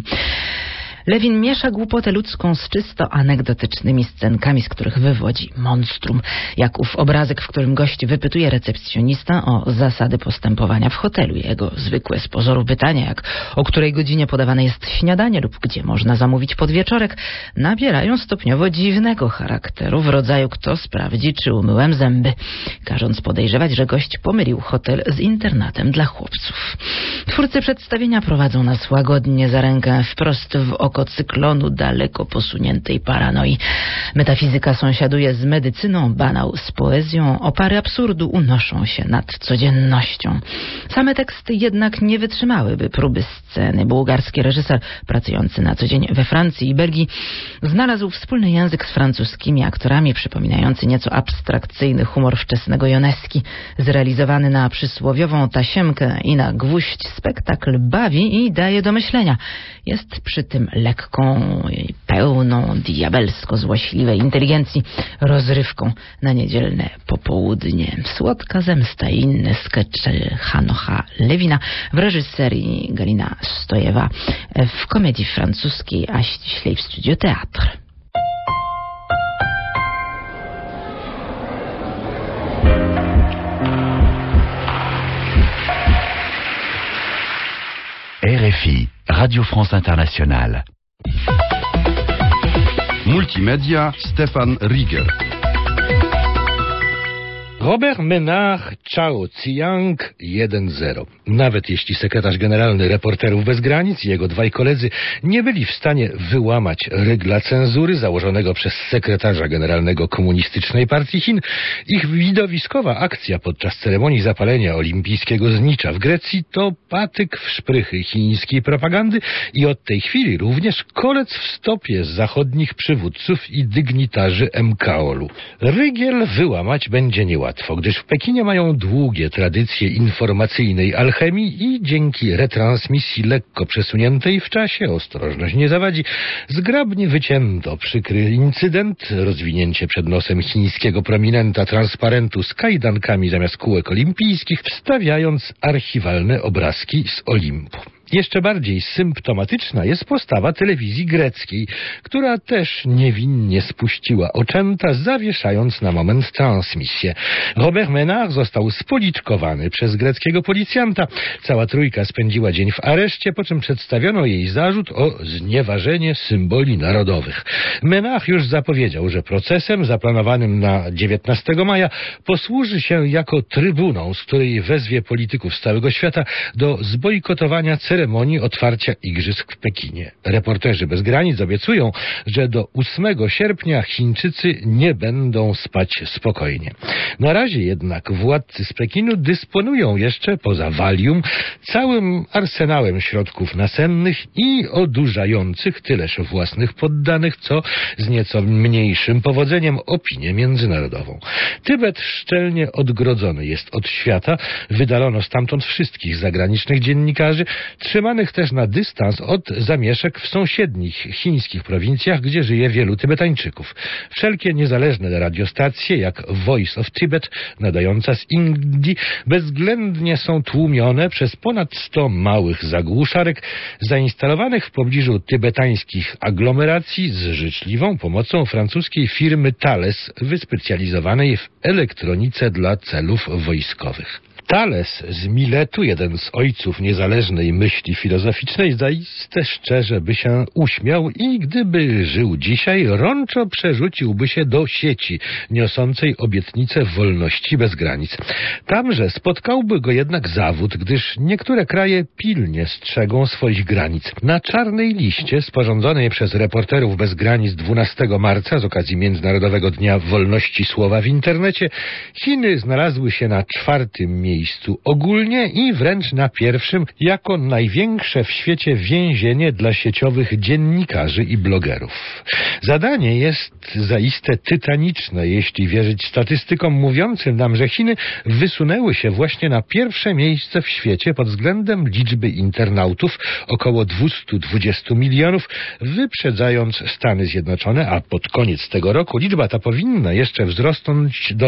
Lewin miesza głupotę ludzką z czysto anegdotycznymi scenkami, z których wywodzi monstrum. Jak ów obrazek, w którym gość wypytuje recepcjonistę o zasady postępowania w hotelu. Jego zwykłe z pozoru pytania, jak o której godzinie podawane jest śniadanie lub gdzie można zamówić podwieczorek, nabierają stopniowo dziwnego charakteru w rodzaju kto sprawdzi, czy umyłem zęby, każąc podejrzewać, że gość pomylił hotel z internatem dla chłopców. Twórcy przedstawienia prowadzą nas łagodnie za rękę wprost w oko cyklonu daleko posuniętej paranoi. Metafizyka sąsiaduje z medycyną, banał z poezją, opary absurdu unoszą się nad codziennością. Same teksty jednak nie wytrzymałyby próby sceny. Bułgarski reżyser, pracujący na co dzień we Francji i Belgii, znalazł wspólny język z francuskimi aktorami, przypominający nieco abstrakcyjny humor wczesnego Ioneschi. Zrealizowany na przysłowiową tasiemkę i na gwóźdź spektakl bawi i daje do myślenia. Jest przy tym lekką i pełną diabelsko-złośliwej inteligencji rozrywką na niedzielne popołudnie. Słodka zemsta i inne skecze Hanocha Lewina w reżyserii Galina Stojewa w komedii francuskiej, a ściślej w Studio Teatr. RFI, Radio France Internationale. Multimedia Stefan Rieger. Robert Ménard Chao Chiang 1-0. Nawet jeśli sekretarz generalny Reporterów Bez Granic i jego dwaj koledzy nie byli w stanie wyłamać rygla cenzury założonego przez sekretarza generalnego Komunistycznej Partii Chin, ich widowiskowa akcja podczas ceremonii zapalenia olimpijskiego znicza w Grecji to patyk w szprychy chińskiej propagandy i od tej chwili również kolec w stopie zachodnich przywódców i dygnitarzy MKOL-u. Rygiel wyłamać będzie niełatwo. niełatwo, gdyż w Pekinie mają długie tradycje informacyjnej alchemii i dzięki retransmisji lekko przesuniętej w czasie, ostrożność nie zawadzi, zgrabnie wycięto przykry incydent, rozwinięcie przed nosem chińskiego prominenta transparentu z kajdankami zamiast kółek olimpijskich, wstawiając archiwalne obrazki z Olimpu. Jeszcze bardziej symptomatyczna jest postawa telewizji greckiej, która też niewinnie spuściła oczęta, zawieszając na moment transmisję. Robert Ménard został spoliczkowany przez greckiego policjanta. Cała trójka spędziła dzień w areszcie, po czym przedstawiono jej zarzut o znieważenie symboli narodowych. Ménard już zapowiedział, że procesem zaplanowanym na 19 maja posłuży się jako trybuną, z której wezwie polityków z całego świata do zbojkotowania ceremonii otwarcia igrzysk w Pekinie. Reporterzy bez granic obiecują, że do 8 sierpnia Chińczycy nie będą spać spokojnie. Na razie jednak władcy z Pekinu dysponują jeszcze, poza Valium, całym arsenałem środków nasennych i odurzających tyleż własnych poddanych, co z nieco mniejszym powodzeniem opinię międzynarodową. Tybet szczelnie odgrodzony jest od świata, wydalono stamtąd wszystkich zagranicznych dziennikarzy, trzymanych też na dystans od zamieszek w sąsiednich chińskich prowincjach, gdzie żyje wielu Tybetańczyków. Wszelkie niezależne radiostacje, jak Voice of Tibet, nadająca z Indii, bezwzględnie są tłumione przez ponad 100 małych zagłuszarek zainstalowanych w pobliżu tybetańskich aglomeracji z życzliwą pomocą francuskiej firmy Thales, wyspecjalizowanej w elektronice dla celów wojskowych. Thales z Miletu, jeden z ojców niezależnej myśli filozoficznej, zaiste szczerze by się uśmiał i gdyby żył dzisiaj, rączo przerzuciłby się do sieci niosącej obietnicę wolności bez granic. Tamże spotkałby go jednak zawód, gdyż niektóre kraje pilnie strzegą swoich granic. Na czarnej liście sporządzonej przez Reporterów bez granic 12 marca z okazji Międzynarodowego Dnia Wolności Słowa w internecie Chiny znalazły się na 4. miejscu ogólnie i wręcz na 1. jako największe w świecie więzienie dla sieciowych dziennikarzy i blogerów. Zadanie jest zaiste tytaniczne, jeśli wierzyć statystykom mówiącym nam, że Chiny wysunęły się właśnie na 1. miejsce w świecie pod względem liczby internautów, około 220 milionów, wyprzedzając Stany Zjednoczone, a pod koniec tego roku liczba ta powinna jeszcze wzrosnąć do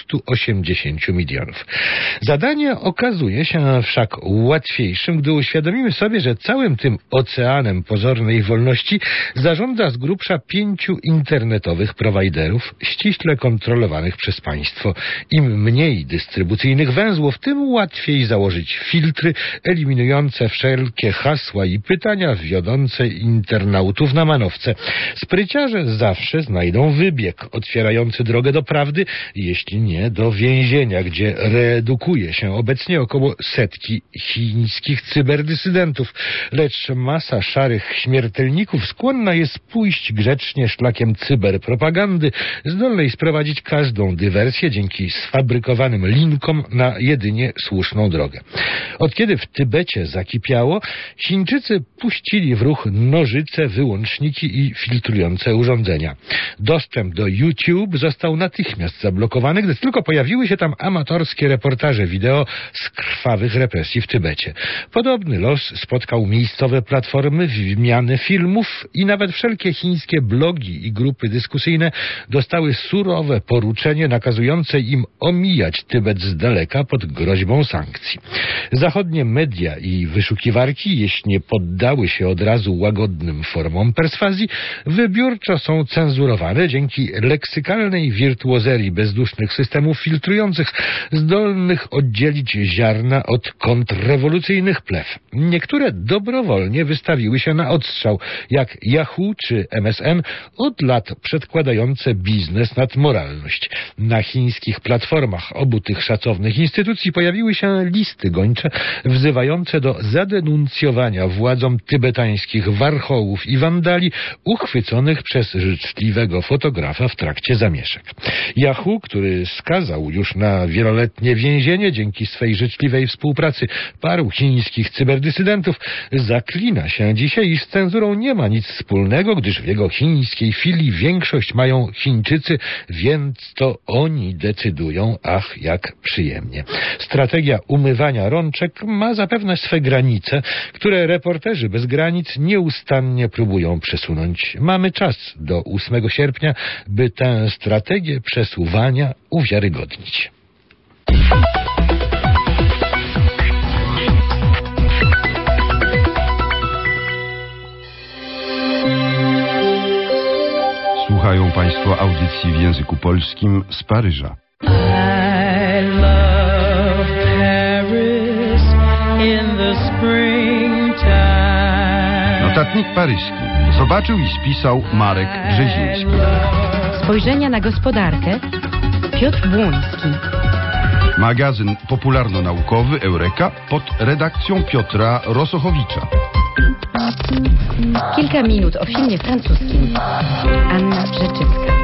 280 milionów. Zadanie okazuje się wszak łatwiejszym, gdy uświadomimy sobie, że całym tym oceanem pozornej wolności zarządza z grubsza 5 internetowych prowajderów, ściśle kontrolowanych przez państwo. Im mniej dystrybucyjnych węzłów, tym łatwiej założyć filtry eliminujące wszelkie hasła i pytania wiodące internautów na manowce. Spryciarze zawsze znajdą wybieg otwierający drogę do prawdy, jeśli nie do więzienia, gdzie reedukuje się obecnie około 100 chińskich cyberdysydentów, lecz masa szarych śmiertelników skłonna jest pójść grzecznie szlakiem cyberpropagandy, zdolnej sprowadzić każdą dywersję dzięki sfabrykowanym linkom na jedynie słuszną drogę. Od kiedy w Tybecie zakipiało, Chińczycy puścili w ruch nożyce, wyłączniki i filtrujące urządzenia. Dostęp do YouTube został natychmiast zablokowany, gdy tylko pojawiły się tam amatorskie reportaże wideo z krwawych represji w Tybecie. Podobny los spotkał miejscowe platformy wymiany filmów i nawet wszelkie chińskie blogi i grupy dyskusyjne dostały surowe poruczenie nakazujące im omijać Tybet z daleka pod groźbą sankcji. Zachodnie media i wyszukiwarki, jeśli nie poddały się od razu łagodnym formom perswazji, wybiórczo są cenzurowane dzięki leksykalnej wirtuozerii bezdusznych systemów filtrujących, zdolnych oddzielić ziarna od kontrrewolucyjnych plew. Niektóre dobrowolnie wystawiły się na odstrzał, jak Yahoo czy MSN, od lat przedkładające biznes nad moralność. Na chińskich platformach obu tych szacownych instytucji pojawiły się listy gończe wzywające do zadenuncjowania władzom tybetańskich warchołów i wandali uchwyconych przez życzliwego fotografa w trakcie zamieszek. Yahoo, który skazał już na wieloletnie więzienie dzięki swej życzliwej współpracy paru chińskich cyberdysydentów, zaklina się dzisiaj, iż z cenzurą nie ma nic wspólnego, gdyż w jego chińskiej filii większość mają Chińczycy, więc to oni decydują, ach, jak przyjemnie. Strategia umywania rączek ma zapewne swe granice, które Reporterzy bez granic nieustannie próbują przesunąć. Mamy czas do 8 sierpnia, by tę strategię przesuwania uwiarygodnić. Słuchają Państwo audycji w języku polskim z Paryża. Notatnik paryski zobaczył i spisał Marek Brzeziński. Spojrzenia na gospodarkę Piotr Błoński. Magazyn popularno-naukowy Eureka pod redakcją Piotra Rosochowicza. Kilka minut o filmie francuskim. Anna Brzeczewska.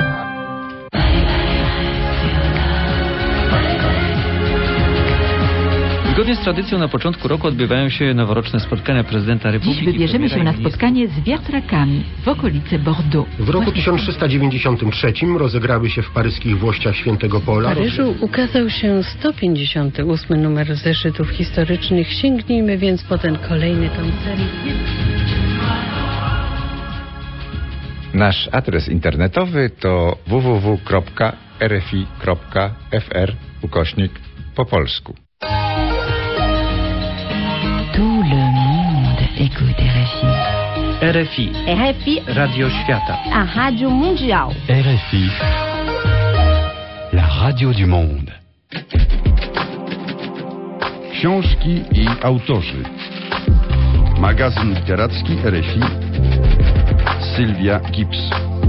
Zgodnie z tradycją na początku roku odbywają się noworoczne spotkania prezydenta Republiki. Dziś wybierzemy się na spotkanie z wiatrakami w okolicy Bordeaux. W roku 1393 rozegrały się w paryskich Włościach Świętego Pola. W Paryżu ukazał się 158 numer zeszytów historycznych. Sięgnijmy więc po ten kolejny tom serii. Nasz adres internetowy to www.rfi.fr/po polsku. Tout le monde écoute RFI. RFI. RFI. Radio Świata. A Radio Mondiale. RFI. La radio du monde. Książki i autorzy. Magazyn literacki RFI. Sylwia Gibbs.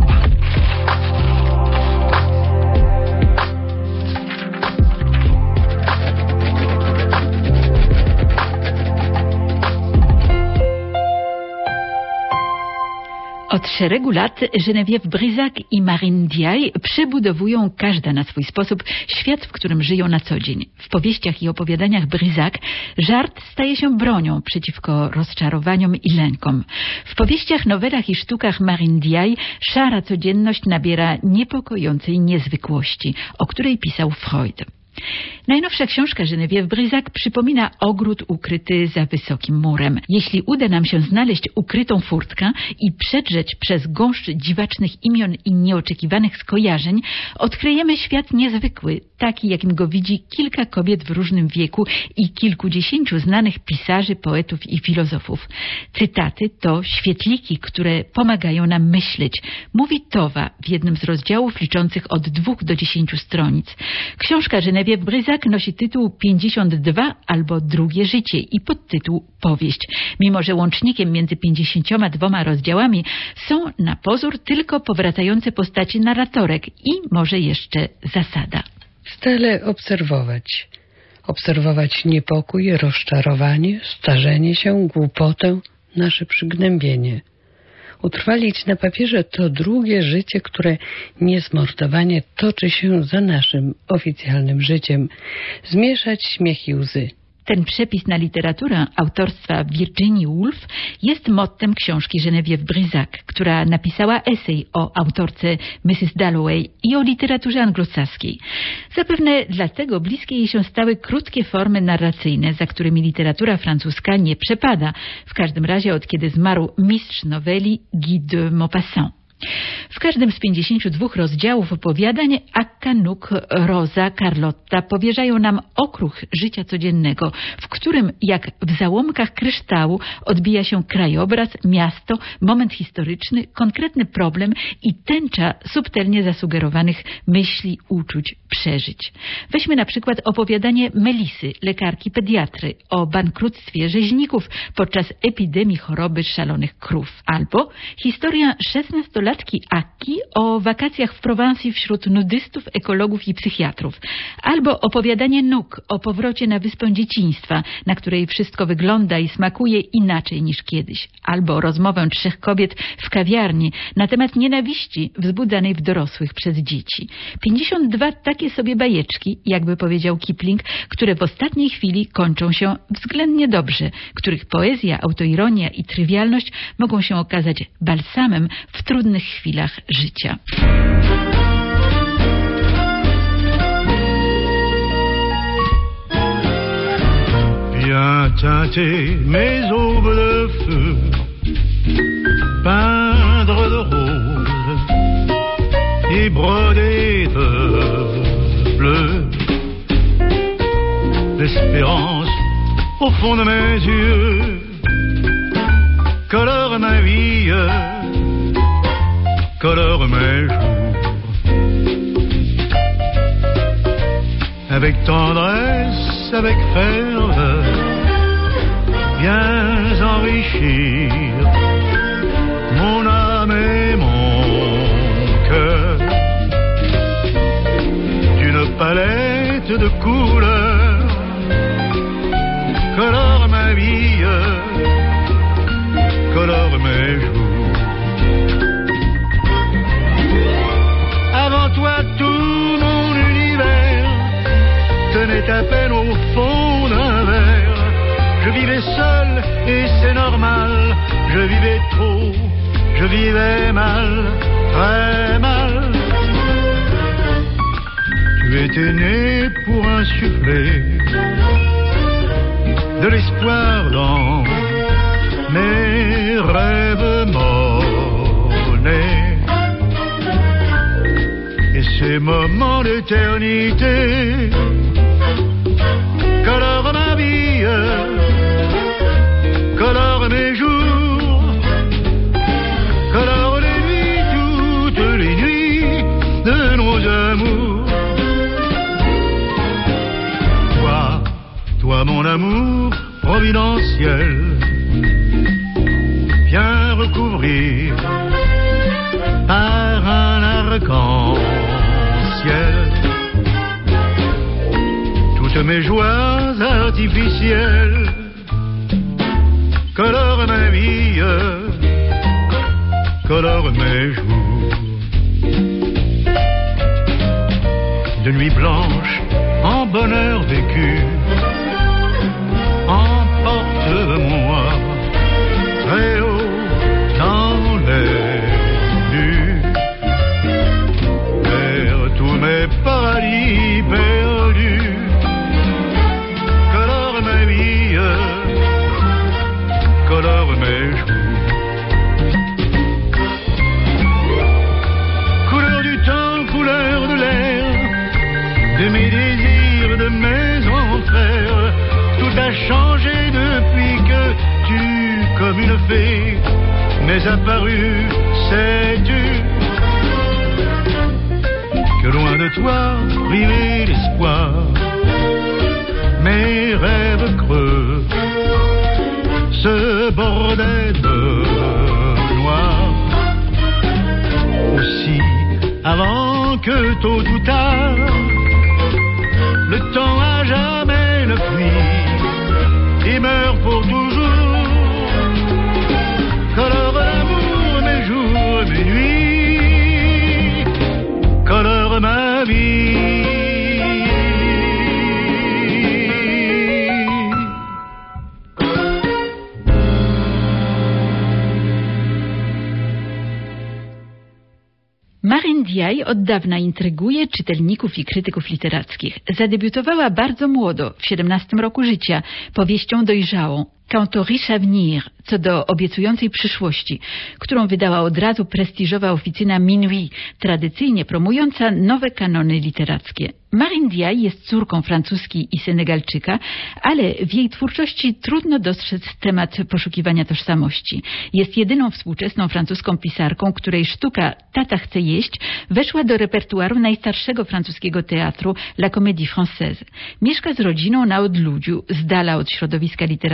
Od szeregu lat Geneviève Brisac i Marine Diaye przebudowują każda na swój sposób świat, w którym żyją na co dzień. W powieściach i opowiadaniach Brisac żart staje się bronią przeciwko rozczarowaniom i lękom. W powieściach, nowelach i sztukach Marine Diaye szara codzienność nabiera niepokojącej niezwykłości, o której pisał Freud. Najnowsza książka Geneviève Brisac przypomina ogród ukryty za wysokim murem. Jeśli uda nam się znaleźć ukrytą furtkę i przedrzeć przez gąszcz dziwacznych imion i nieoczekiwanych skojarzeń, odkryjemy świat niezwykły, taki jakim go widzi kilka kobiet w różnym wieku i kilkudziesięciu znanych pisarzy, poetów i filozofów. Cytaty to świetliki, które pomagają nam myśleć, mówi Towa w jednym z rozdziałów liczących od 2 do 10 stronic. Książka Geneviève Brisac nosi tytuł 52 albo Drugie życie i podtytuł Powieść, mimo że łącznikiem między 52 rozdziałami są na pozór tylko powracające postaci narratorek i może jeszcze zasada. Stale obserwować. Obserwować niepokój, rozczarowanie, starzenie się, głupotę, nasze przygnębienie. Utrwalić na papierze to drugie życie, które niezmordowanie toczy się za naszym oficjalnym życiem. Zmieszać śmiech i łzy. Ten przepis na literaturę autorstwa Virginia Woolf jest mottem książki Geneviève Brisac, która napisała esej o autorce Mrs. Dalloway i o literaturze anglosaskiej. Zapewne dlatego bliskie jej się stały krótkie formy narracyjne, za którymi literatura francuska nie przepada, w każdym razie od kiedy zmarł mistrz noweli Guy de Maupassant. W każdym z 52 rozdziałów opowiadań Akka, Nuk, Rosa, Carlotta powierzają nam okruch życia codziennego, w którym jak w załomkach kryształu odbija się krajobraz, miasto, moment historyczny, konkretny problem i tęcza subtelnie zasugerowanych myśli, uczuć, przeżyć. Weźmy na przykład opowiadanie Melisy, lekarki pediatry, o bankructwie rzeźników podczas epidemii choroby szalonych krów, albo historia 16-letniej nastolatki Aki o wakacjach w Prowansji wśród nudystów, ekologów i psychiatrów. Albo opowiadanie nóg o powrocie na wyspę dzieciństwa, na której wszystko wygląda i smakuje inaczej niż kiedyś. Albo rozmowę 3 kobiet w kawiarni na temat nienawiści wzbudzanej w dorosłych przez dzieci. 52 takie sobie bajeczki, jakby powiedział Kipling, które w ostatniej chwili kończą się względnie dobrze, których poezja, autoironia i trywialność mogą się okazać balsamem w trudnych chwilach życia. Viens teinter mes aubes de feu, peindre de rose et broder de bleu. L'espérance au fond de mes yeux colore ma vie, colore mes jours. Avec tendresse, avec ferveur, viens enrichir mon âme et mon cœur d'une palette de couleurs. Colore ma vie, colore mes jours. Avant toi tout mon univers tenait à peine au fond d'un verre. Je vivais seul et c'est normal. Je vivais trop, je vivais mal, très mal. Tu étais né pour insuffler de l'espoir dans mes rêves morts-nés. Et ces moments d'éternité colorent ma vie, colorent mes jours, colorent les nuits, toutes les nuits de nos amours. Toi mon amour providentiel, viens recouvrir par un arc-en-ciel toutes mes joies artificielles. Colore ma vie, colore mes jours. De nuit blanche en bonheur vécu, emporte-moi très haut dans les nues, vers tous mes paradis perdus. Colore ma vie, colore mes jours. Couleur du temps, couleur de l'air, de mes désirs, de mes entrailles. Tout a changé depuis que tu, comme une fée, m'es apparu, sais-tu, que loin de toi, privé d'espoir, mes rêves creux se bordaient de noir. Aussi, avant que tôt ou tard, le temps à jamais ne fuit et meurt pour toujours. Colore l'amour mes jours, mes nuits, colore ma vie. Maren Diay od dawna intryguje czytelników i krytyków literackich. Zadebiutowała bardzo młodo, w 17 roku życia, powieścią dojrzałą Quant au riche avenir, co do obiecującej przyszłości, którą wydała od razu prestiżowa oficyna Minuit, tradycyjnie promująca nowe kanony literackie. Maren Diay jest córką Francuski i Senegalczyka, ale w jej twórczości trudno dostrzec temat poszukiwania tożsamości. Jest jedyną współczesną francuską pisarką, której sztuka Tata chce jeść weszła do repertuaru najstarszego francuskiego teatru La Comédie Française. Mieszka z rodziną na odludziu, z dala od środowiska literackiego.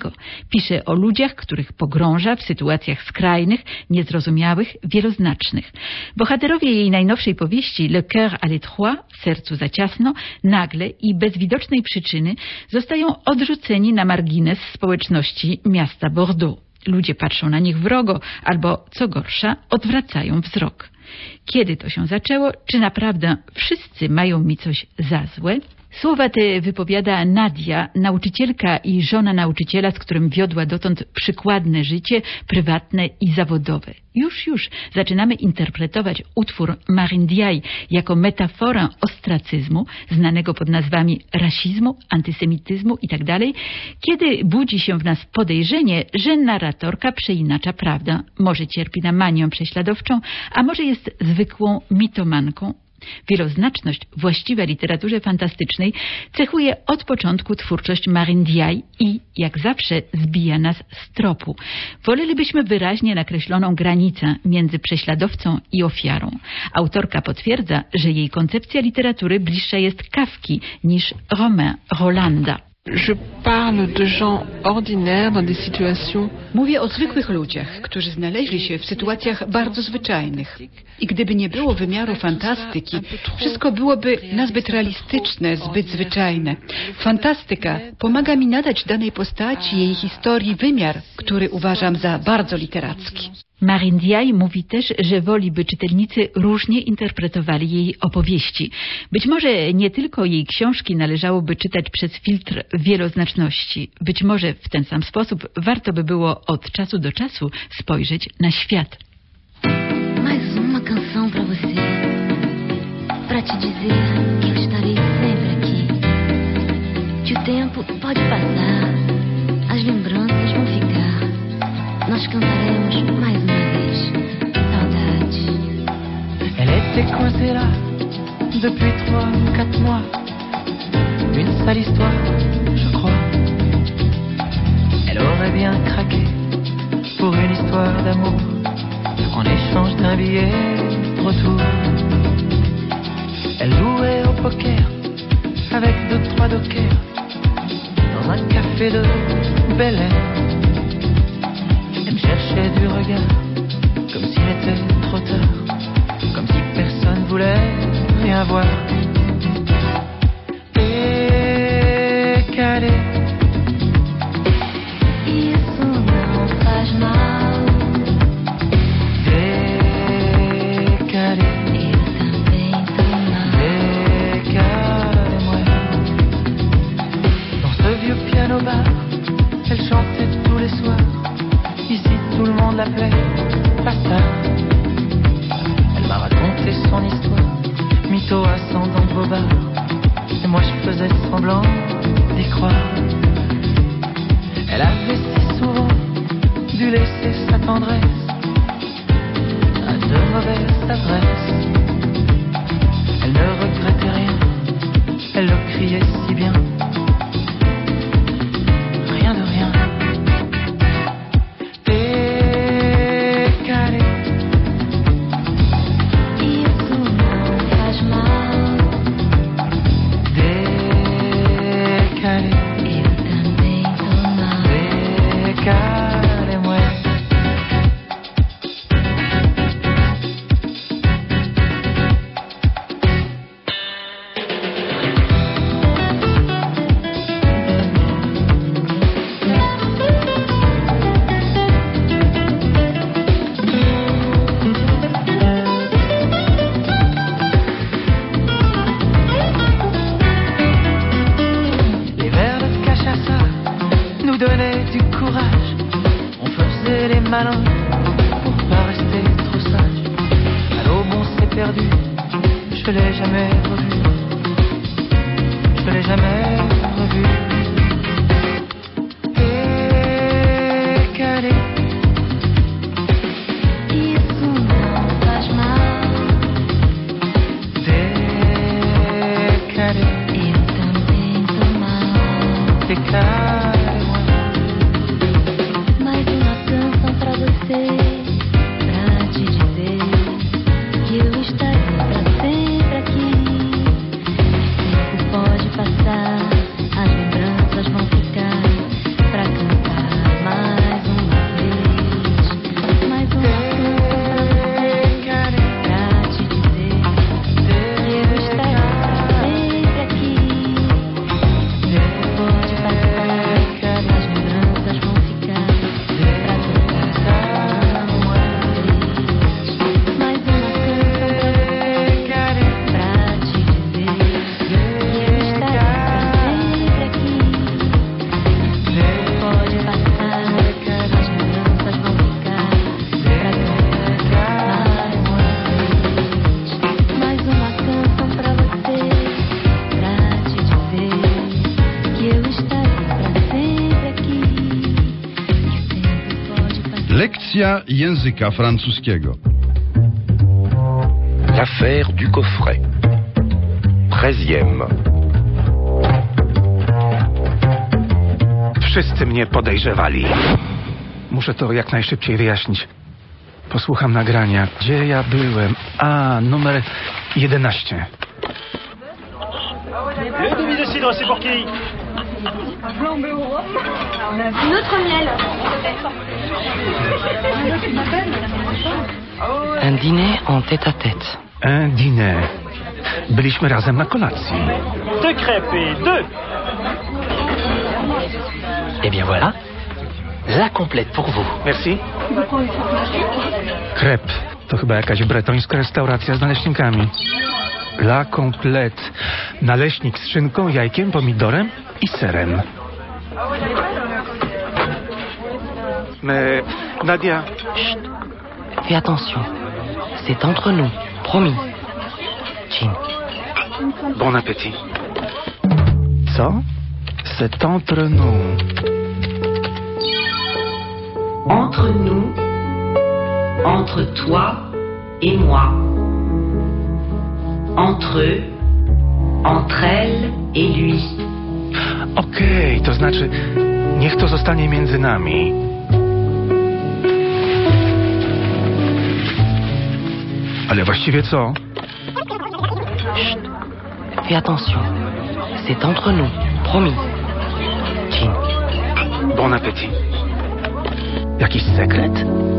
Sarkoziego. Pisze o ludziach, których pogrąża w sytuacjach skrajnych, niezrozumiałych, wieloznacznych. Bohaterowie jej najnowszej powieści Le cœur à l'étroit, w sercu za ciasno, nagle i bez widocznej przyczyny zostają odrzuceni na margines społeczności miasta Bordeaux. Ludzie patrzą na nich wrogo albo, co gorsza, odwracają wzrok. Kiedy to się zaczęło? Czy naprawdę wszyscy mają mi coś za złe? Słowa te wypowiada Nadia, nauczycielka i żona nauczyciela, z którym wiodła dotąd przykładne życie, prywatne i zawodowe. Już zaczynamy interpretować utwór Marine Diaye jako metaforę ostracyzmu, znanego pod nazwami rasizmu, antysemityzmu itd., kiedy budzi się w nas podejrzenie, że narratorka przeinacza prawdę. Może cierpi na manię prześladowczą, a może jest zwykłą mitomanką. Wieloznaczność właściwa literaturze fantastycznej cechuje od początku twórczość Marine Diaye i, jak zawsze, zbija nas z tropu. Wolelibyśmy wyraźnie nakreśloną granicę między prześladowcą i ofiarą. Autorka potwierdza, że jej koncepcja literatury bliższa jest Kafki niż Romain Rolanda. Je parle de gens ordinaires dans des situations... Mówię o zwykłych ludziach, którzy znaleźli się w sytuacjach bardzo zwyczajnych. I gdyby nie było wymiaru fantastyki, wszystko byłoby nazbyt realistyczne, zbyt zwyczajne. Fantastyka pomaga mi nadać danej postaci jej historii wymiar, który uważam za bardzo literacki. Marine Diaye mówi też, że woli, by czytelnicy różnie interpretowali jej opowieści. Być może nie tylko jej książki należałoby czytać przez filtr wieloznaczności. Być może w ten sam sposób warto by było od czasu do czasu spojrzeć na świat. Mais uma canção pra você, pra te dizer que eu estarei sempre aqui. Que o tempo pode passar, as lembranças vão ficar. Nós cantaremos mais uma vez, saudade. Elle était coincée là, depuis 3 ou 4 mois. Une sale histoire, je crois. Elle aurait bien craqué pour une histoire d'amour, en échange d'un billet de retour. Elle jouait au poker avec 2-3 dockers dans un café de Bel Air. Elle me cherchait du regard comme s'il était trop tard, comme si personne voulait rien voir. Décalé. Isso não faz mal. Décalé. Eu também tô mal. Décalez-moi. Dans ce vieux piano bar, elle chantait tous les soirs. Ici tout le monde l'appelait la star. Elle m'a raconté son histoire, mytho ascendant de Bobard. Et moi je faisais semblant d'y croire. Elle avait si souvent dû laisser sa tendresse à de mauvaises adresses. Elle ne regrettait rien, elle le criait si bien. Rien de rien. Décalé. Isso não faz mal. Décalé. Eu também tô mal. Décalez-moi. Les verres de cachaça nous donnaient du courage. On faisait les malins pour pas rester trop sage. À l'aube on s'est perdu, je l'ai jamais revu. Je l'ai jamais revu. Décalé. Isso não faz mal. Décalé. Eu também tô mal. Décalez-moi. Mais uma canção pra você, pra te dizer que eu estarei pra sempre aqui. O tempo pode passar, Lekcja języka francuskiego. L'affaire du coffret. 13e. Wszyscy mnie podejrzewali. Muszę to jak najszybciej wyjaśnić. Posłucham nagrania. Gdzie ja byłem? Numer 11. Le demi-décidant, c'est pour qui? Notre miel. Un dîner en tête-à-tête. Un dîner. Byliśmy razem na kolacji. 2 crêpes et 2. Eh bien voilà, la complète pour vous. Merci. Crêpe. To chyba jakaś bretońska restauracja z naleśnikami. La complète. Naleśnik z szynką, jajkiem, pomidorem i serem. Nadia. Chut. Fais attention. C'est entre nous. Promis. Jean. Bon appétit. Co? C'est entre nous. Entre nous, entre toi et moi. Entre eux, entre elle et lui. Okej, to znaczy, niech to zostanie między nami. Ale właściwie co? Chut. Fais attention. C'est entre nous. Promis. Jean. Bon appétit. Jakiś sekret?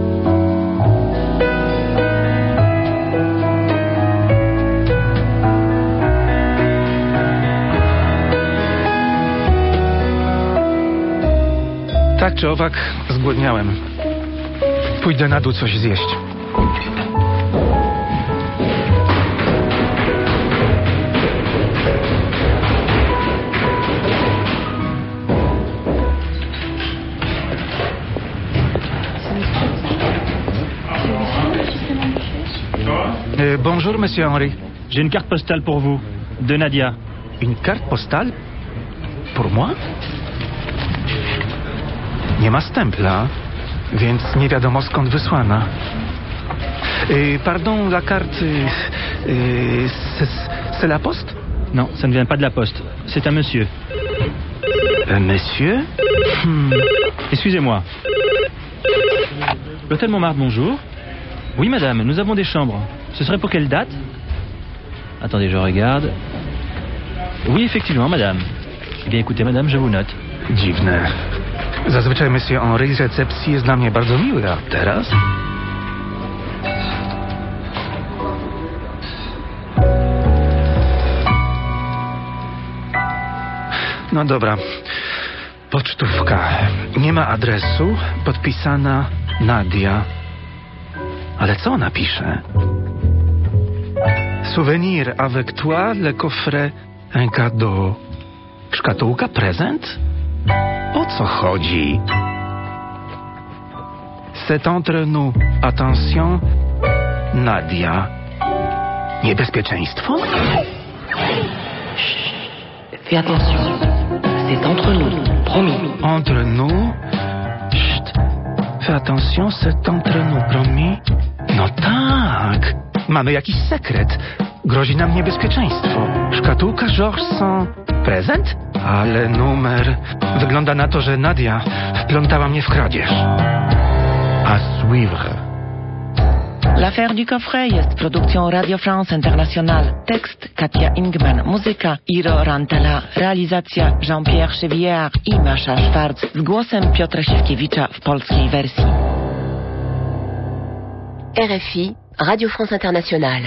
Tak czy owak, zgłodniałem. Pójdę na dół coś zjeść. Bonjour, monsieur Henry. J'ai une carte postale pour vous, de Nadia. Une carte postale? Pour moi? Nie ma stempla, więc nie wiadomo skąd wysłana. Pardon, la carte... c'est la poste? Non, ça ne vient pas de la poste. C'est un monsieur. Un monsieur? Excusez-moi. L'hôtel Montmartre, bonjour. Oui, madame, nous avons des chambres. Ce serait pour quelle date? Attendez, je regarde. Oui, effectivement, madame. Eh bien, écoutez, madame, je vous note. Dziwne. Zazwyczaj monsieur Henry z recepcji jest dla mnie bardzo miły, a teraz? No dobra. Pocztówka. Nie ma adresu. Podpisana Nadia. Ale co ona pisze? Souvenir avec toi, le coffret, un cadeau. Szkatułka, prezent? O co chodzi? C'est entre nous. Attention, Nadia. Niebezpieczeństwo? Fais attention. C'est entre nous. Promis. Entre nous? Chut. Fais attention, c'est entre nous. Promis? No tak. Mamy jakiś sekret. Grozi nam niebezpieczeństwo. Szkatułka Georges Sand. Prezent? Ale numer. Wygląda na to, że Nadia wplątała mnie w kradzież. A suivre. L'affaire du coffret jest produkcją Radio France International. Tekst Katia Ingman, muzyka Iro Rantala, realizacja Jean-Pierre Chevillard i Masza Schwarz z głosem Piotra Siwkiewicza w polskiej wersji. RFI, Radio France Internationale.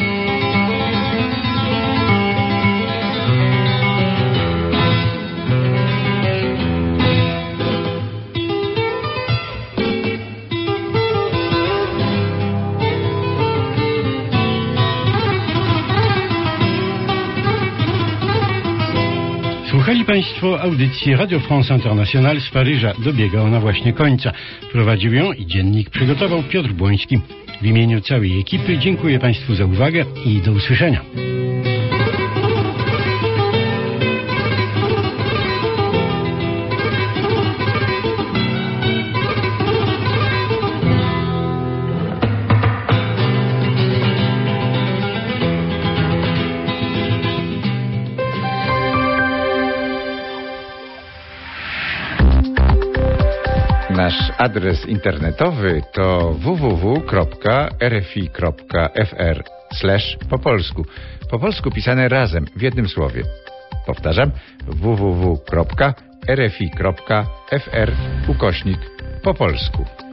Słuchali Państwo audycji Radio France International z Paryża. Dobiega ona właśnie końca. Prowadził ją i dziennik przygotował Piotr Błoński. W imieniu całej ekipy dziękuję Państwu za uwagę i do usłyszenia. Nasz adres internetowy to www.rfi.fr/po polsku. Po polsku pisane razem, w jednym słowie. Powtarzam, www.rfi.fr/po polsku.